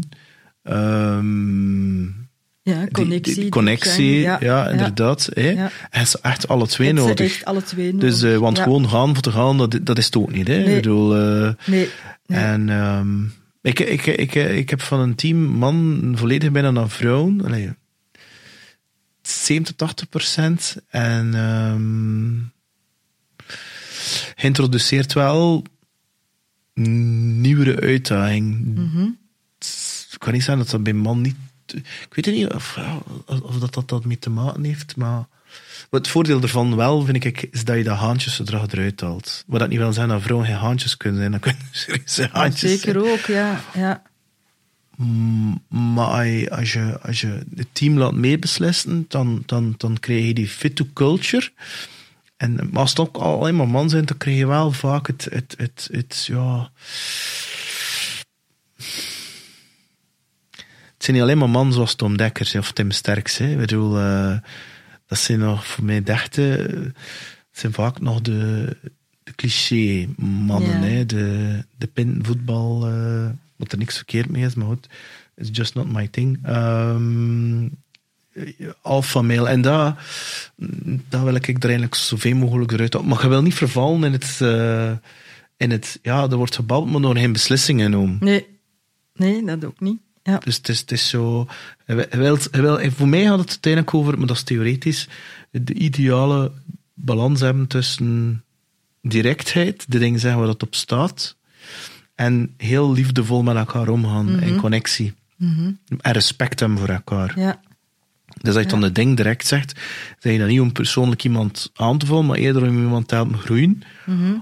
Connectie, ja, inderdaad. Ja. En het is echt alle twee nodig. Echt alle twee nodig. Dus, want gewoon gaan voor te gaan, dat is het ook niet. Hè? Nee. Ik bedoel, nee. En ik heb van een team man volledig bijna naar vrouwen. Allee, 70-80%. En geïntroduceerd wel nieuwere uitdaging. Mm-hmm. Ik kan niet zeggen dat bij man niet... Ik weet niet of dat mee te maken heeft, maar... Het voordeel ervan wel, vind ik, is dat je dat haantjes zodra eruit haalt. Wat dat niet wil zeggen dat vrouwen geen haantjes kunnen zijn, dan kunnen ze haantjes zeker zijn. ook, ja. Maar als je het team laat meebeslissen, dan krijg je die fit to culture. En als het ook alleen maar man zijn, dan krijg je wel vaak het zijn niet alleen maar mannen zoals Tom Dekkers of Tim Sterks. Hè. Ik bedoel, dat zijn nog voor mij het zijn vaak nog de cliché mannen. Ja. Hè. De pinvoetbal, wat er niks verkeerd mee is, maar goed, it's just not my thing. Alpha male. En daar wil ik er eigenlijk zoveel mogelijk eruit halen. Maar je wil niet vervallen in het er wordt gebabbeld, maar door geen beslissingen genomen. Nee, dat ook niet. Ja. Dus het is zo... voor mij gaat het uiteindelijk over, maar dat is theoretisch, de ideale balans hebben tussen directheid, de dingen zeggen waar dat op staat, en heel liefdevol met elkaar omgaan, en connectie. Mm-hmm. En respect hebben voor elkaar. Ja. Dus als je dan de ding direct zegt, zeg je dat niet om persoonlijk iemand aan te vallen, maar eerder om iemand te helpen groeien. Mm-hmm.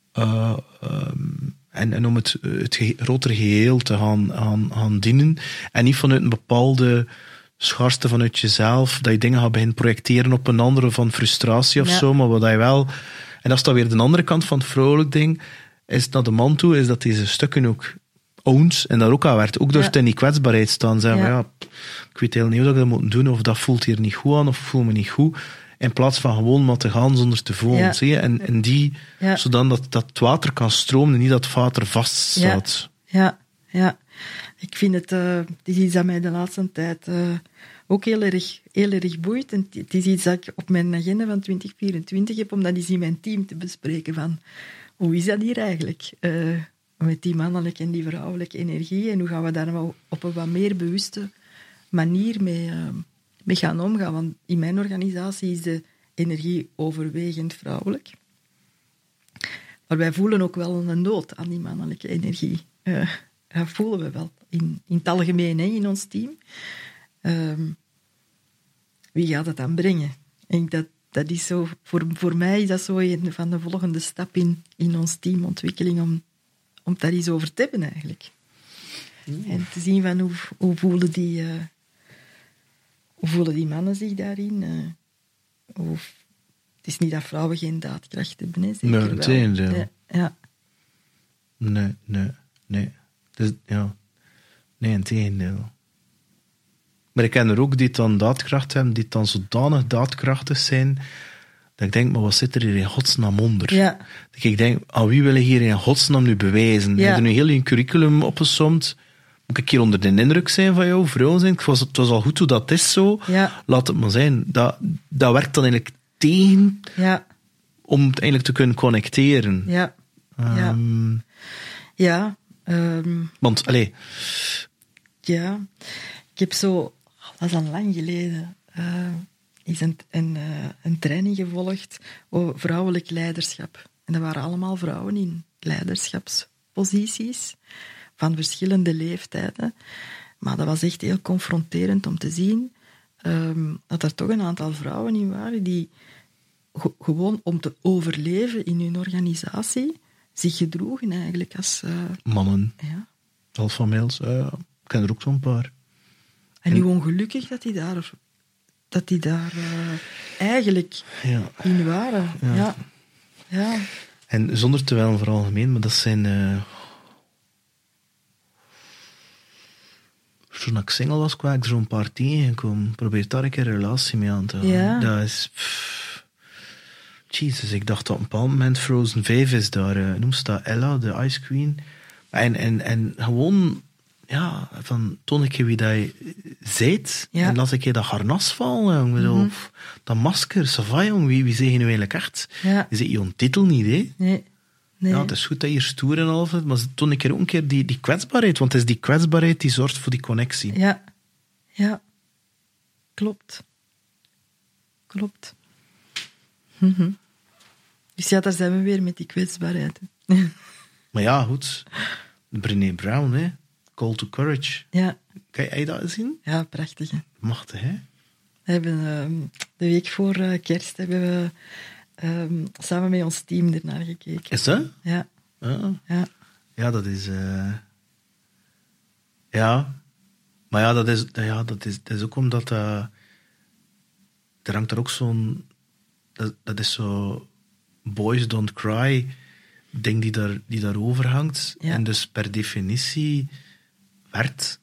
En om het grotere geheel te gaan dienen. En niet vanuit een bepaalde scharste vanuit jezelf, dat je dingen gaat beginnen projecteren op een ander van frustratie of zo, maar wat je wel... En dat is dan weer de andere kant van het vrouwelijk ding, is naar de man toe, is dat deze stukken ook owns en daar ook aan werkt. Ook door in die kwetsbaarheid staan. Zeggen ik weet heel niet hoe dat ik dat moet doen, of dat voelt hier niet goed aan, of voel me niet goed. In plaats van gewoon maar te gaan zonder te voelen. Zie je? En die, zodat dat water kan stromen en niet dat het water vaststaat. Ja. Ik vind het is iets dat mij de laatste tijd ook heel erg boeit. En het is iets dat ik op mijn agenda van 2024 heb, om dat eens in mijn team te bespreken. Van, hoe is dat hier eigenlijk? Met die mannelijke en die vrouwelijke energie. En hoe gaan we daar nou op een wat meer bewuste manier mee gaan omgaan. Want in mijn organisatie is de energie overwegend vrouwelijk. Maar wij voelen ook wel een nood aan die mannelijke energie. Dat voelen we wel. In het algemeen, in ons team. Wie gaat het dan brengen? En dat is zo, voor mij is dat zo een van de volgende stappen in ons teamontwikkeling, om het daar eens over te hebben eigenlijk. En te zien van hoe voelen die mannen zich daarin? Het is niet dat vrouwen geen daadkracht hebben, hè? Zeker nee, integendeel. Ja. Nee. Dus, nee, integendeel. Maar ik ken er ook die dan daadkracht hebben, die dan zodanig daadkrachtig zijn, dat ik denk, maar wat zit er hier in godsnaam onder? Ja. Dat ik denk, aan wie wil je hier in godsnaam nu bewijzen? Je hebt nu heel je curriculum opgesomd. Moet ik hier onder de indruk zijn van jou, vrouw zijn? Het was al goed hoe dat is zo. Ja. Laat het maar zijn. Dat werkt dan eigenlijk tegen om het eigenlijk te kunnen connecteren. Want, allee... Ja, ik heb zo... Dat is al lang geleden... is een training gevolgd over vrouwelijk leiderschap. En dat waren allemaal vrouwen in leiderschapsposities van verschillende leeftijden. Maar dat was echt heel confronterend om te zien dat er toch een aantal vrouwen in waren die gewoon om te overleven in hun organisatie zich gedroegen eigenlijk als... mannen. Ja. Alpha males. Ik ken er ook zo'n paar. En hoe ongelukkig dat die daar eigenlijk in waren. Ja. En zonder te wel voor algemeen, maar dat zijn toen ik single was, kwam ik er zo'n paar tegengekomen. Probeer daar een keer een relatie mee aan te gaan. Ja. Dat is... Jezus, ik dacht op een bepaald moment Frozen 5 is daar. Noem ze dat Ella, de Ice Queen. En gewoon... Ja, van toon ik je wie dat je zijt. Ja. En laat ik je dat harnas vallen. Jong. Bedoel, dat masker, ça va, jong. Wie zeg je nu eigenlijk echt? Ja. Je zegt je titel niet, hè? Nee. Ja, het is goed dat je hier stoer en al, maar toon ik er ook een keer die kwetsbaarheid. Want het is die kwetsbaarheid die zorgt voor die connectie. Ja. Ja. Klopt. Dus ja, daar zijn we weer met die kwetsbaarheid. Maar ja, goed. Brené Brown, hè. Call to Courage. Ja. Kan je dat zien? Ja, prachtig. Hè? Machtig, hè? We hebben de week voor kerst hebben we samen met ons team ernaar gekeken. Is dat? Ja. Ja. Ja, dat is... Ja. Maar ja, dat is ook omdat... er hangt er ook zo'n... Dat is zo... Boys Don't Cry... ding die daarover hangt. Ja. En dus per definitie werd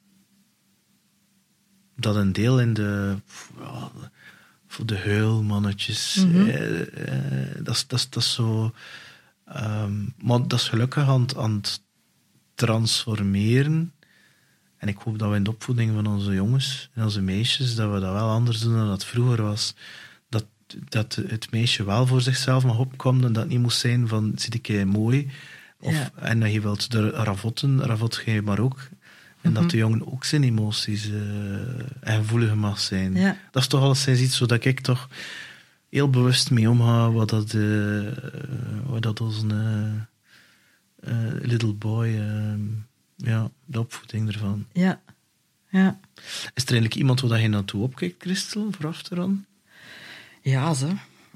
dat een deel in de... voor de huilmannetjes. Dat is zo... maar dat is gelukkig aan het transformeren. En ik hoop dat we in de opvoeding van onze jongens en onze meisjes, dat we dat wel anders doen dan dat vroeger was. Dat het meisje wel voor zichzelf mag opkomen en dat het niet moest zijn van, zit ik mooi? En dat je wilt de ravot je maar ook. En dat de jongen ook zijn emoties en gevoelig mag zijn. Ja. Dat is toch alleszins iets zodat ik toch heel bewust mee omga wat dat onze little boy, de opvoeding ervan. Ja. Is er eigenlijk iemand waar je naartoe opkijkt, Christel, vooraf eraan? Ja, zo.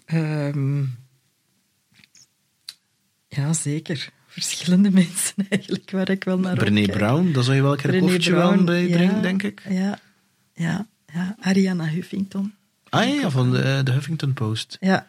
Ja, zeker. Verschillende mensen eigenlijk, waar ik wel naar opkijk. Brené Brown, daar zou je wel een keer een koffietje wel bij drinken, denk ik. Ja. Arianna Huffington. Ja, van de Huffington Post. Ja.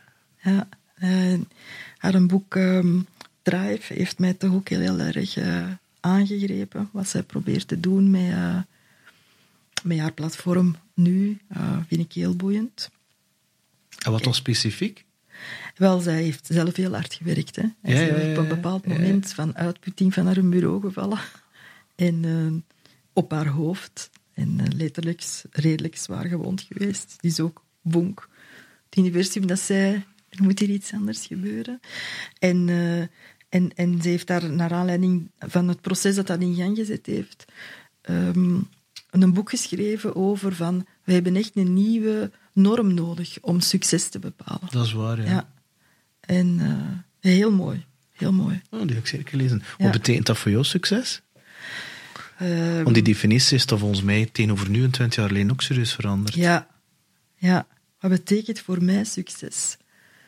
Haar een boek Drive heeft mij toch ook heel erg aangegrepen. Wat zij probeert te doen met haar platform nu, vind ik heel boeiend. En wat was specifiek? Wel, zij heeft zelf heel hard gewerkt. Hè. Ze is op een bepaald moment van uitputting van haar bureau gevallen. En op haar hoofd. En letterlijk redelijk zwaar gewond geweest. Die is ook bonk. Het universum dat zei, er moet hier iets anders gebeuren. En ze heeft daar, naar aanleiding van het proces dat in gang gezet heeft, een boek geschreven over van, we hebben echt een nieuwe norm nodig om succes te bepalen. Dat is waar, ja. En heel mooi. Heel mooi. Oh, die heb ik zeker gelezen. Ja. Wat betekent dat voor jou, succes? Want die definitie is toch volgens mij tegenover nu en 20 jaar geleden ook serieus veranderd. Ja. Wat betekent voor mij succes?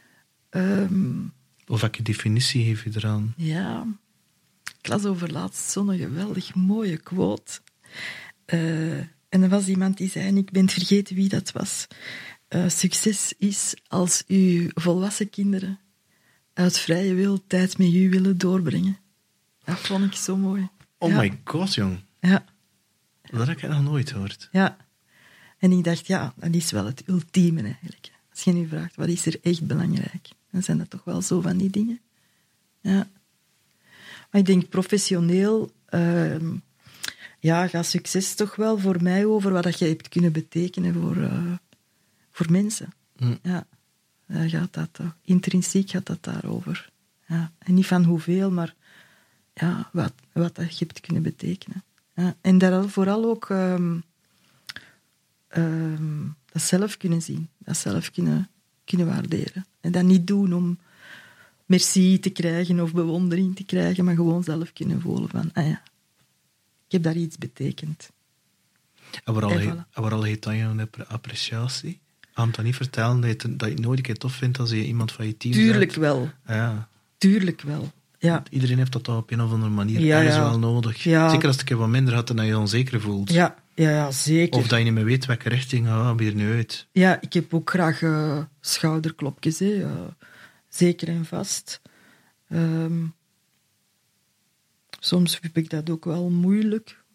Of welke definitie geef je eraan? Ja, ik las over laatst zo'n geweldig mooie quote. En er was iemand die zei, en ik ben vergeten wie dat was. Succes is als uw volwassen kinderen uit vrije wil tijd met u willen doorbrengen. Dat vond ik zo mooi. Oh my god, jong. Ja. Dat heb ik nog nooit gehoord. Ja. En ik dacht, ja, dat is wel het ultieme eigenlijk. Als je nu vraagt, wat is er echt belangrijk? Dan zijn dat toch wel zo van die dingen. Ja. Maar ik denk professioneel... gaat succes toch wel voor mij over wat je hebt kunnen betekenen voor mensen. Ja. Gaat dat toch. Intrinsiek gaat dat daarover. Ja. En niet van hoeveel, maar wat dat je hebt kunnen betekenen. Ja. En daar vooral ook dat zelf kunnen zien. Dat zelf kunnen waarderen. En dat niet doen om merci te krijgen of bewondering te krijgen, maar gewoon zelf kunnen voelen van, ik heb daar iets betekend. En waarom heet dat je appreciatie? Ga hem dat niet vertellen dat je het nooit een keer tof vindt als je iemand van je team Tuurlijk zet? wel. Ja. Tuurlijk wel. Ja. Iedereen heeft dat toch op een of andere manier Ja, ergens ja. wel nodig. Ja. Zeker als het een keer wat minder had dan dat je je onzeker voelt. Ja, zeker. Of dat je niet meer weet welke richting gaat weer nu uit. Ja, ik heb ook graag schouderklopjes. Zeker en vast. Soms heb ik dat ook wel moeilijk.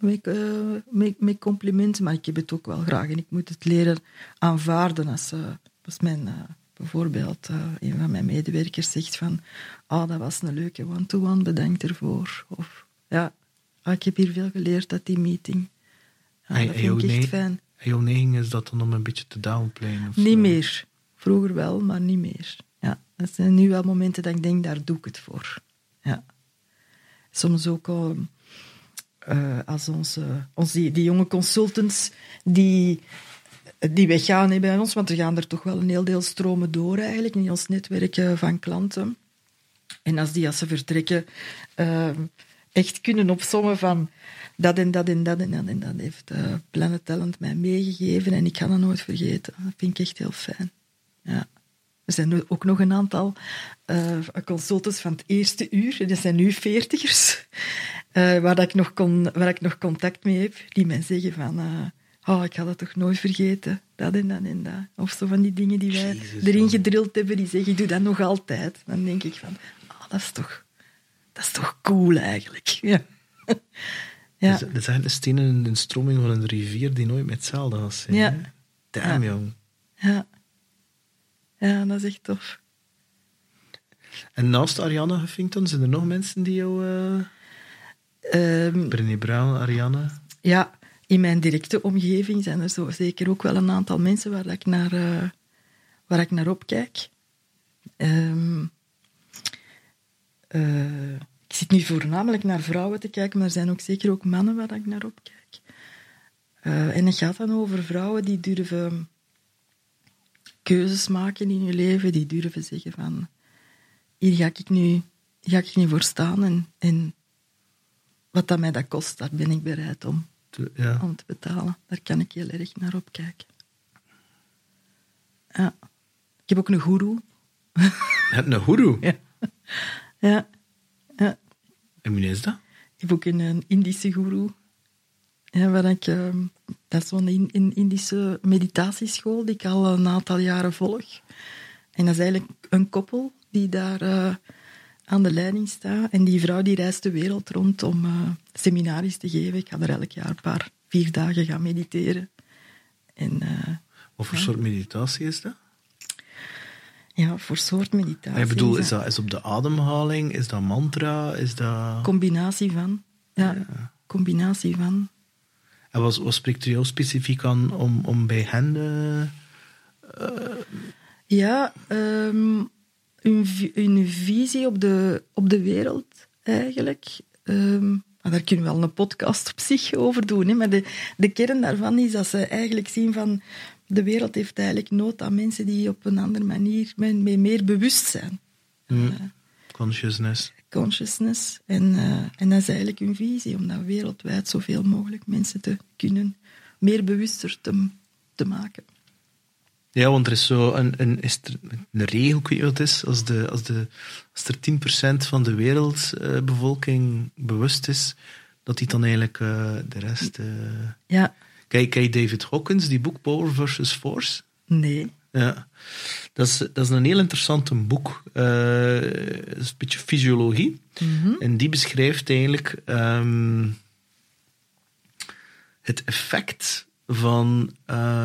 met complimenten, maar ik heb het ook wel graag. En ik moet het leren aanvaarden als mijn... bijvoorbeeld een van mijn medewerkers zegt van dat was een leuke one-to-one, bedankt ervoor. Of ik heb hier veel geleerd uit die meeting. Dat vind ik echt fijn. En jouw neiging is dat dan om een beetje te downplayen? Niet meer. Vroeger wel, maar niet meer. Ja, dat zijn nu wel momenten dat ik denk, daar doe ik het voor. Ja. Soms ook als die jonge consultants die weggaan bij ons, want er gaan er toch wel een heel deel stromen door eigenlijk in ons netwerk van klanten. En als ze vertrekken, echt kunnen opsommen van dat en dat en dat en dat en dat heeft Planet Talent mij meegegeven en ik ga dat nooit vergeten. Dat vind ik echt heel fijn. Ja. Er zijn ook nog een aantal consultants van het eerste uur, dat zijn nu 40ers, waar ik nog contact mee heb, die mij zeggen van... ik ga dat toch nooit vergeten, dat en dat en dat. Of zo van die dingen die wij erin gedrild hebben, die zeggen, ik doe dat nog altijd. Dan denk ik van, dat is toch cool eigenlijk. Ja. Ja. Dat is eigenlijk de steen in de stroming van een rivier die nooit meer hetzelfde gaat zijn. Ja. Damn, jong. Ja. Ja, dat is echt tof. En naast Ariane Huffington, zijn er nog mensen die jou... Brené Brown, Ariane... Ja, in mijn directe omgeving zijn er zo zeker ook wel een aantal mensen waar ik naar opkijk. Ik zit nu voornamelijk naar vrouwen te kijken, maar er zijn ook zeker ook mannen waar ik naar opkijk. En het gaat dan over vrouwen die durven keuzes maken in hun leven, die durven zeggen van, hier ga ik nu voor staan en wat dat mij dat kost, daar ben ik bereid om te betalen. Daar kan ik heel erg naar opkijken. Ja. Ik heb ook een goeroe. Een goeroe? Ja. Ja. Ja. En wie is dat? Ik heb ook een Indische goeroe. Ja, dat is zo'n Indische meditatieschool die ik al een aantal jaren volg. En dat is eigenlijk een koppel die daar aan de leiding staat. En die vrouw die reist de wereld rond om seminaries te geven. Ik ga er elk jaar 4 dagen gaan mediteren. En, wat voor soort meditatie is dat? Ja, voor soort meditatie. Ik bedoel, is dat op de ademhaling? Is dat mantra? Is dat... Combinatie van. Ja, combinatie van. En wat spreekt u jou specifiek aan om bij hen... Ja, een visie op de wereld, eigenlijk. Daar kunnen we wel een podcast op zich over doen. Hè, maar de kern daarvan is dat ze eigenlijk zien van... De wereld heeft eigenlijk nood aan mensen die op een andere manier meer bewust zijn. Consciousness. En dat is eigenlijk hun visie, om dat wereldwijd zoveel mogelijk mensen te kunnen meer bewuster te maken. Ja, want er is zo een regel, ik weet niet wat het is, als er 10% van de wereldbevolking bewust is, dat die dan eigenlijk de rest... Ja. Kijk je David Hawkins, die boek Power versus Force? Nee. Ja. Dat is een heel interessant boek. Het is een beetje fysiologie. Mm-hmm. En die beschrijft eigenlijk het effect van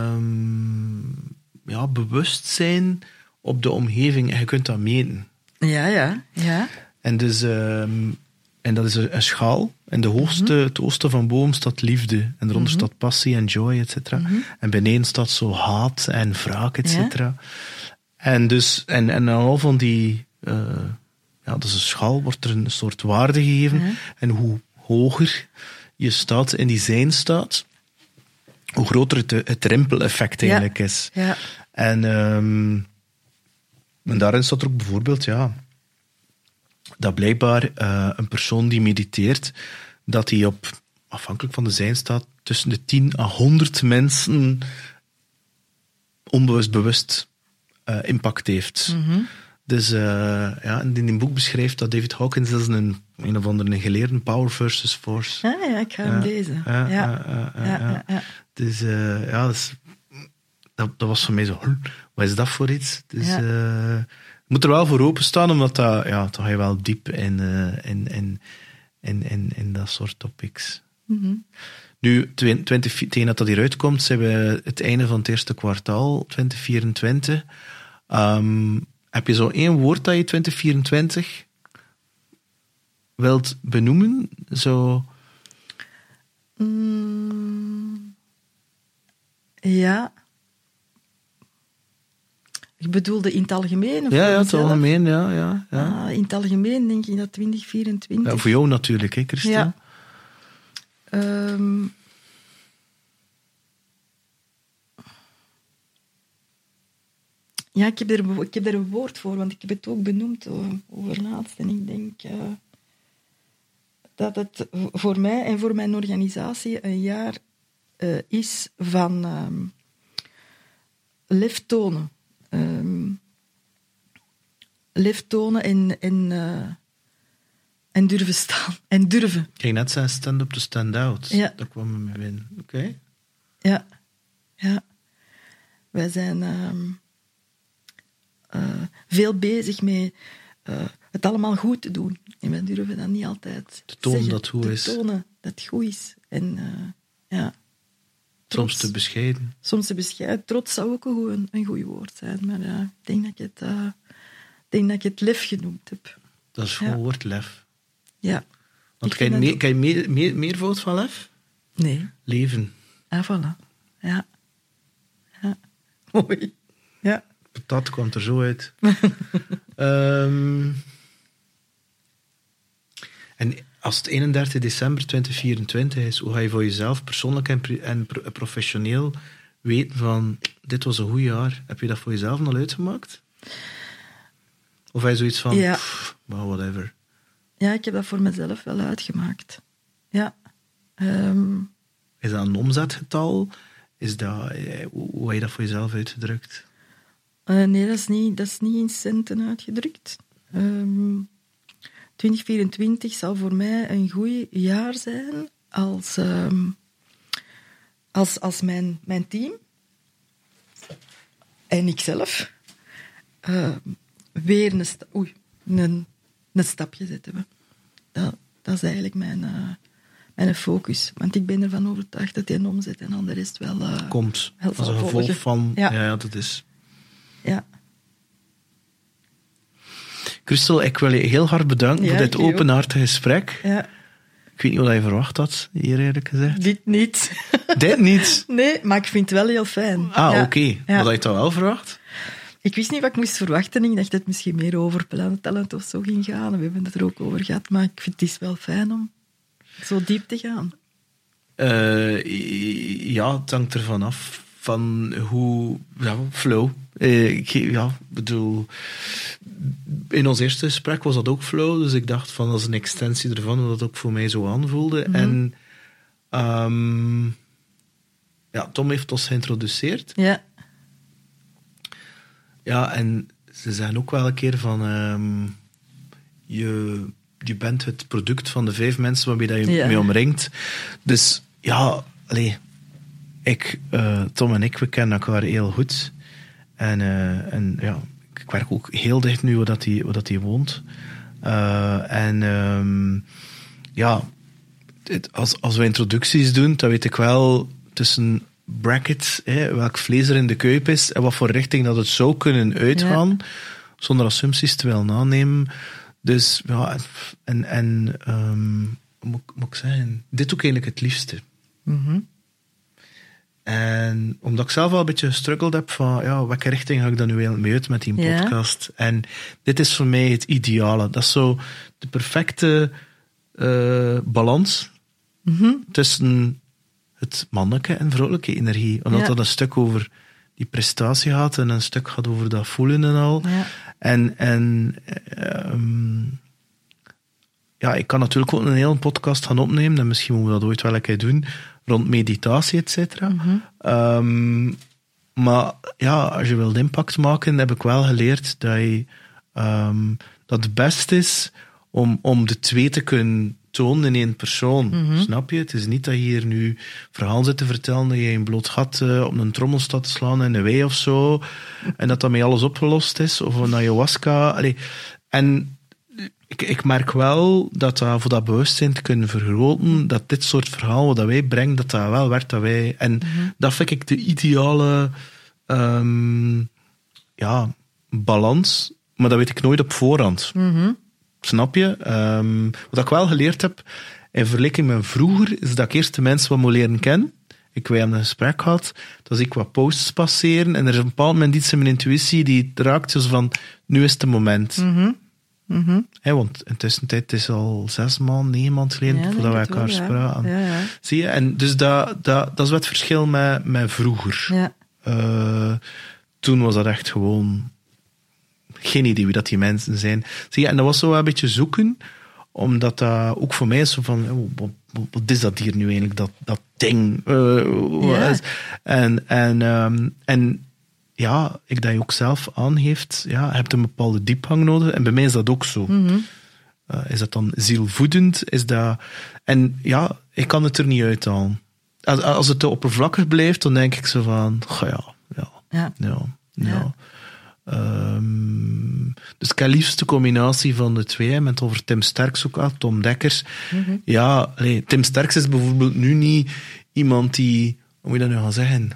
bewustzijn op de omgeving. En je kunt dat meten. Ja. En dus... En dat is een schaal. En het hoogste van boven staat liefde. En eronder staat passie en joy, et cetera. En beneden staat zo haat en wraak, et cetera. En dus... En aan al van die... dus een schaal wordt er een soort waarde gegeven. En hoe hoger je staat in die zijn-staat, hoe groter het rimpeleffect eigenlijk is. Ja. En daarin staat er ook bijvoorbeeld... dat blijkbaar een persoon die mediteert, dat hij op, afhankelijk van de zijnstaat, tussen de 10 à 100 mensen onbewust impact heeft. Mm-hmm. Dus in die boek beschrijft dat David Hawkins als een of andere geleerde Power versus Force. Ja, ik ga hem lezen. Ja. Dus dat was voor mij zo, wat is dat voor iets? Dus... Je moet er wel voor openstaan, omdat dan ga je wel diep in dat soort topics. Nu, tegen dat hieruit komt, zijn we het einde van het eerste kwartaal, 2024. Heb je zo 1 woord dat je 2024 wilt benoemen? Zo... Ja. Ik bedoelde in het algemeen? Of Ja, voor het mezelf? algemeen, ja. In het algemeen denk ik dat 2024... Ja, voor jou natuurlijk, hè, Christel? Ja. Ja, ik heb er een woord voor, want ik heb het ook benoemd over laatst. En ik denk dat het voor mij en voor mijn organisatie een jaar is van lef tonen. Lef tonen en durven staan. En durven. Ik ging net zeggen stand-up to stand out. Ja. Daar kwam we mee binnen. Oké. Ja. Wij zijn veel bezig met het allemaal goed te doen. En wij durven dat niet altijd te tonen zeggen, dat het goed is. Te tonen dat het goed is. En ja... Soms te bescheiden. Soms te bescheiden. Trots zou ook een goed woord zijn. Maar ik denk dat ik het lef genoemd heb. Dat is gewoon woord lef. Ja. Want kan je meervoud van lef? Nee. Leven. Ah, voilà. Ja. Mooi. Ja. Dat kwam er zo uit. En als het 31 december 2024 is, hoe ga je voor jezelf persoonlijk en professioneel weten van dit was een goed jaar? Heb je dat voor jezelf al uitgemaakt? Of heb je zoiets van, whatever? Ja, ik heb dat voor mezelf wel uitgemaakt. Ja. Is dat een omzetgetal? Hoe heb je dat voor jezelf uitgedrukt? Nee, dat is niet in centen uitgedrukt. 2024 zal voor mij een goed jaar zijn als mijn team en ikzelf weer een stap gezet hebben. Dat is eigenlijk mijn focus. Want ik ben ervan overtuigd dat die omzet en dan de rest wel komt wel als een gevolg volgen. van... Ja. Ja, dat is... Ja. Christel, ik wil je heel hard bedanken voor dit ik ook. openhartige gesprek. Ja. Ik weet niet wat je verwacht had, hier eerlijk gezegd. Dit niet. Dit niet? Nee, maar ik vind het wel heel fijn. Oké. Ja. Wat had je dan wel verwacht? Ik wist niet wat ik moest verwachten. Ik dacht dat het misschien meer over Planet Talent of zo ging gaan. We hebben het er ook over gehad. Maar ik vind het is wel fijn om zo diep te gaan. Ja, het hangt ervan af van hoe... Ja, flow. Ik bedoel... In ons eerste gesprek was dat ook flow, dus ik dacht van, dat is een extensie ervan, dat het ook voor mij zo aanvoelde. En Tom heeft ons geïntroduceerd. Ja. Ja, en ze zeggen ook wel een keer van... je bent het product van de 5 mensen waarmee dat je mee omringt. Dus ja, Tom en ik, we kennen elkaar heel goed. En ja, ik werk ook heel dicht nu waar dat hij woont. Als we introducties doen, dan weet ik wel tussen brackets welk vlees er in de kuip is en wat voor richting dat het zou kunnen uitgaan, zonder assumpties te willen aannemen. Dus ja, moet ik zeggen, dit ook eigenlijk het liefste. En omdat ik zelf wel een beetje gestruggeld heb van, welke richting ga ik dan nu eigenlijk mee uit met die podcast? En dit is voor mij het ideale. Dat is zo de perfecte balans tussen het mannelijke en vrouwelijke energie. Omdat dat een stuk over die prestatie gaat en een stuk gaat over dat voelen en al. Ja. Ik kan natuurlijk ook een hele podcast gaan opnemen en misschien moeten we dat ooit wel een keer doen, rond meditatie, et cetera. Maar ja, als je wilt impact maken, heb ik wel geleerd dat het best is om de 2 te kunnen tonen in 1 persoon. Snap je? Het is niet dat je hier nu verhaal zit te vertellen dat je een bloot gat op een trommel staat te slaan in een wei of zo, en dat daarmee alles opgelost is, of een ayahuasca. En ik merk wel dat voor dat bewustzijn te kunnen vergroten, dat dit soort verhalen dat wij brengen, dat wel werkt. En dat vind ik de ideale balans, maar dat weet ik nooit op voorhand. Snap je? Wat ik wel geleerd heb, in vergelijking met vroeger, is dat ik eerst de mensen wat moet leren kennen. Wij hebben een gesprek gehad, dat ik wat posts passeren, en er is een bepaald moment iets in mijn intuïtie die raakt, dus van, nu is het moment. Want intussen het is al 6 maanden, 9 maanden geleden, voordat we elkaar spraken. Ja. Zie je? En dus dat is wat het verschil met vroeger. Ja. Toen was dat echt gewoon geen idee wie dat die mensen zijn. Zie je? En dat was zo een beetje zoeken, omdat dat ook voor mij is zo van, wat is dat hier nu eigenlijk, dat ding? En ja, ik dat je ook zelf aangeeft, je hebt een bepaalde diepgang nodig. En bij mij is dat ook zo. Is dat dan zielvoedend? Is dat... En ja, ik kan het er niet uithalen. Als het te oppervlakkig blijft, dan denk ik zo van, ja. Dus ik heb liefst de combinatie van de twee. Met over Tim Sterks ook al, Tom Dekkers. Ja, Tim Sterks is bijvoorbeeld nu niet iemand die, hoe moet je dat nu gaan zeggen?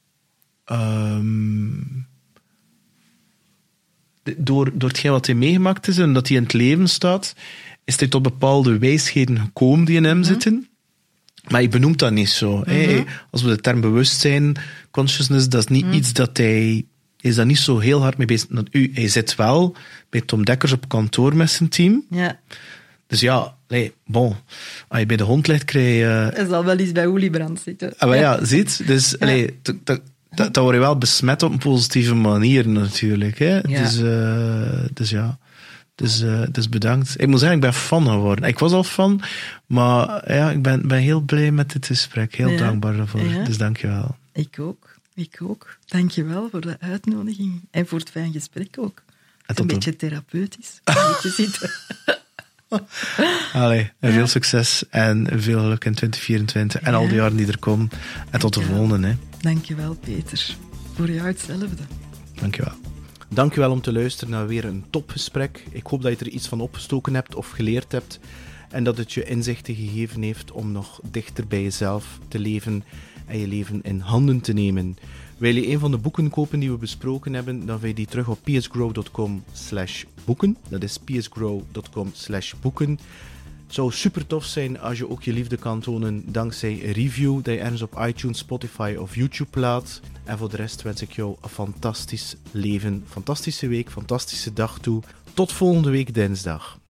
Door hetgeen wat hij meegemaakt is en dat hij in het leven staat, is hij tot bepaalde wijsheden gekomen die in hem zitten. Maar hij benoemt dat niet zo. Als we de term bewustzijn, consciousness, dat is niet iets dat hij is daar niet zo heel hard mee bezig. Hij zit wel bij Tom Dekkers op kantoor met zijn team. Ja. Dus ja, als je bij de hond ligt, krijg je... Hij zal wel eens bij Uli Brandt zitten. Maar ja, ziet. Dus dat word je wel besmet op een positieve manier natuurlijk. Hè? Ja. Dus bedankt. Ik moet zeggen, ik ben fan geworden. Ik was al fan, maar ja, ik ben heel blij met dit gesprek. Heel dankbaar daarvoor. Ja. Dus dank je wel. Ik ook. Dank je wel voor de uitnodiging. En voor het fijn gesprek ook. Het is een beetje therapeutisch. Een beetje zitten. Allee, en veel succes en veel geluk in 2024 en al die jaren die er komen. En tot de volgende. Hè. Dank je wel, Peter. Voor jou hetzelfde. Dank je wel. Dank je wel om te luisteren naar weer een topgesprek. Ik hoop dat je er iets van opgestoken hebt of geleerd hebt. En dat het je inzichten gegeven heeft om nog dichter bij jezelf te leven en je leven in handen te nemen. Wil je een van de boeken kopen die we besproken hebben, dan vind je die terug op psgrow.com/boeken. Dat is psgrow.com/boeken. Het zou super tof zijn als je ook je liefde kan tonen dankzij een review dat je ergens op iTunes, Spotify of YouTube plaatst. En voor de rest wens ik jou een fantastisch leven, fantastische week, fantastische dag toe. Tot volgende week dinsdag.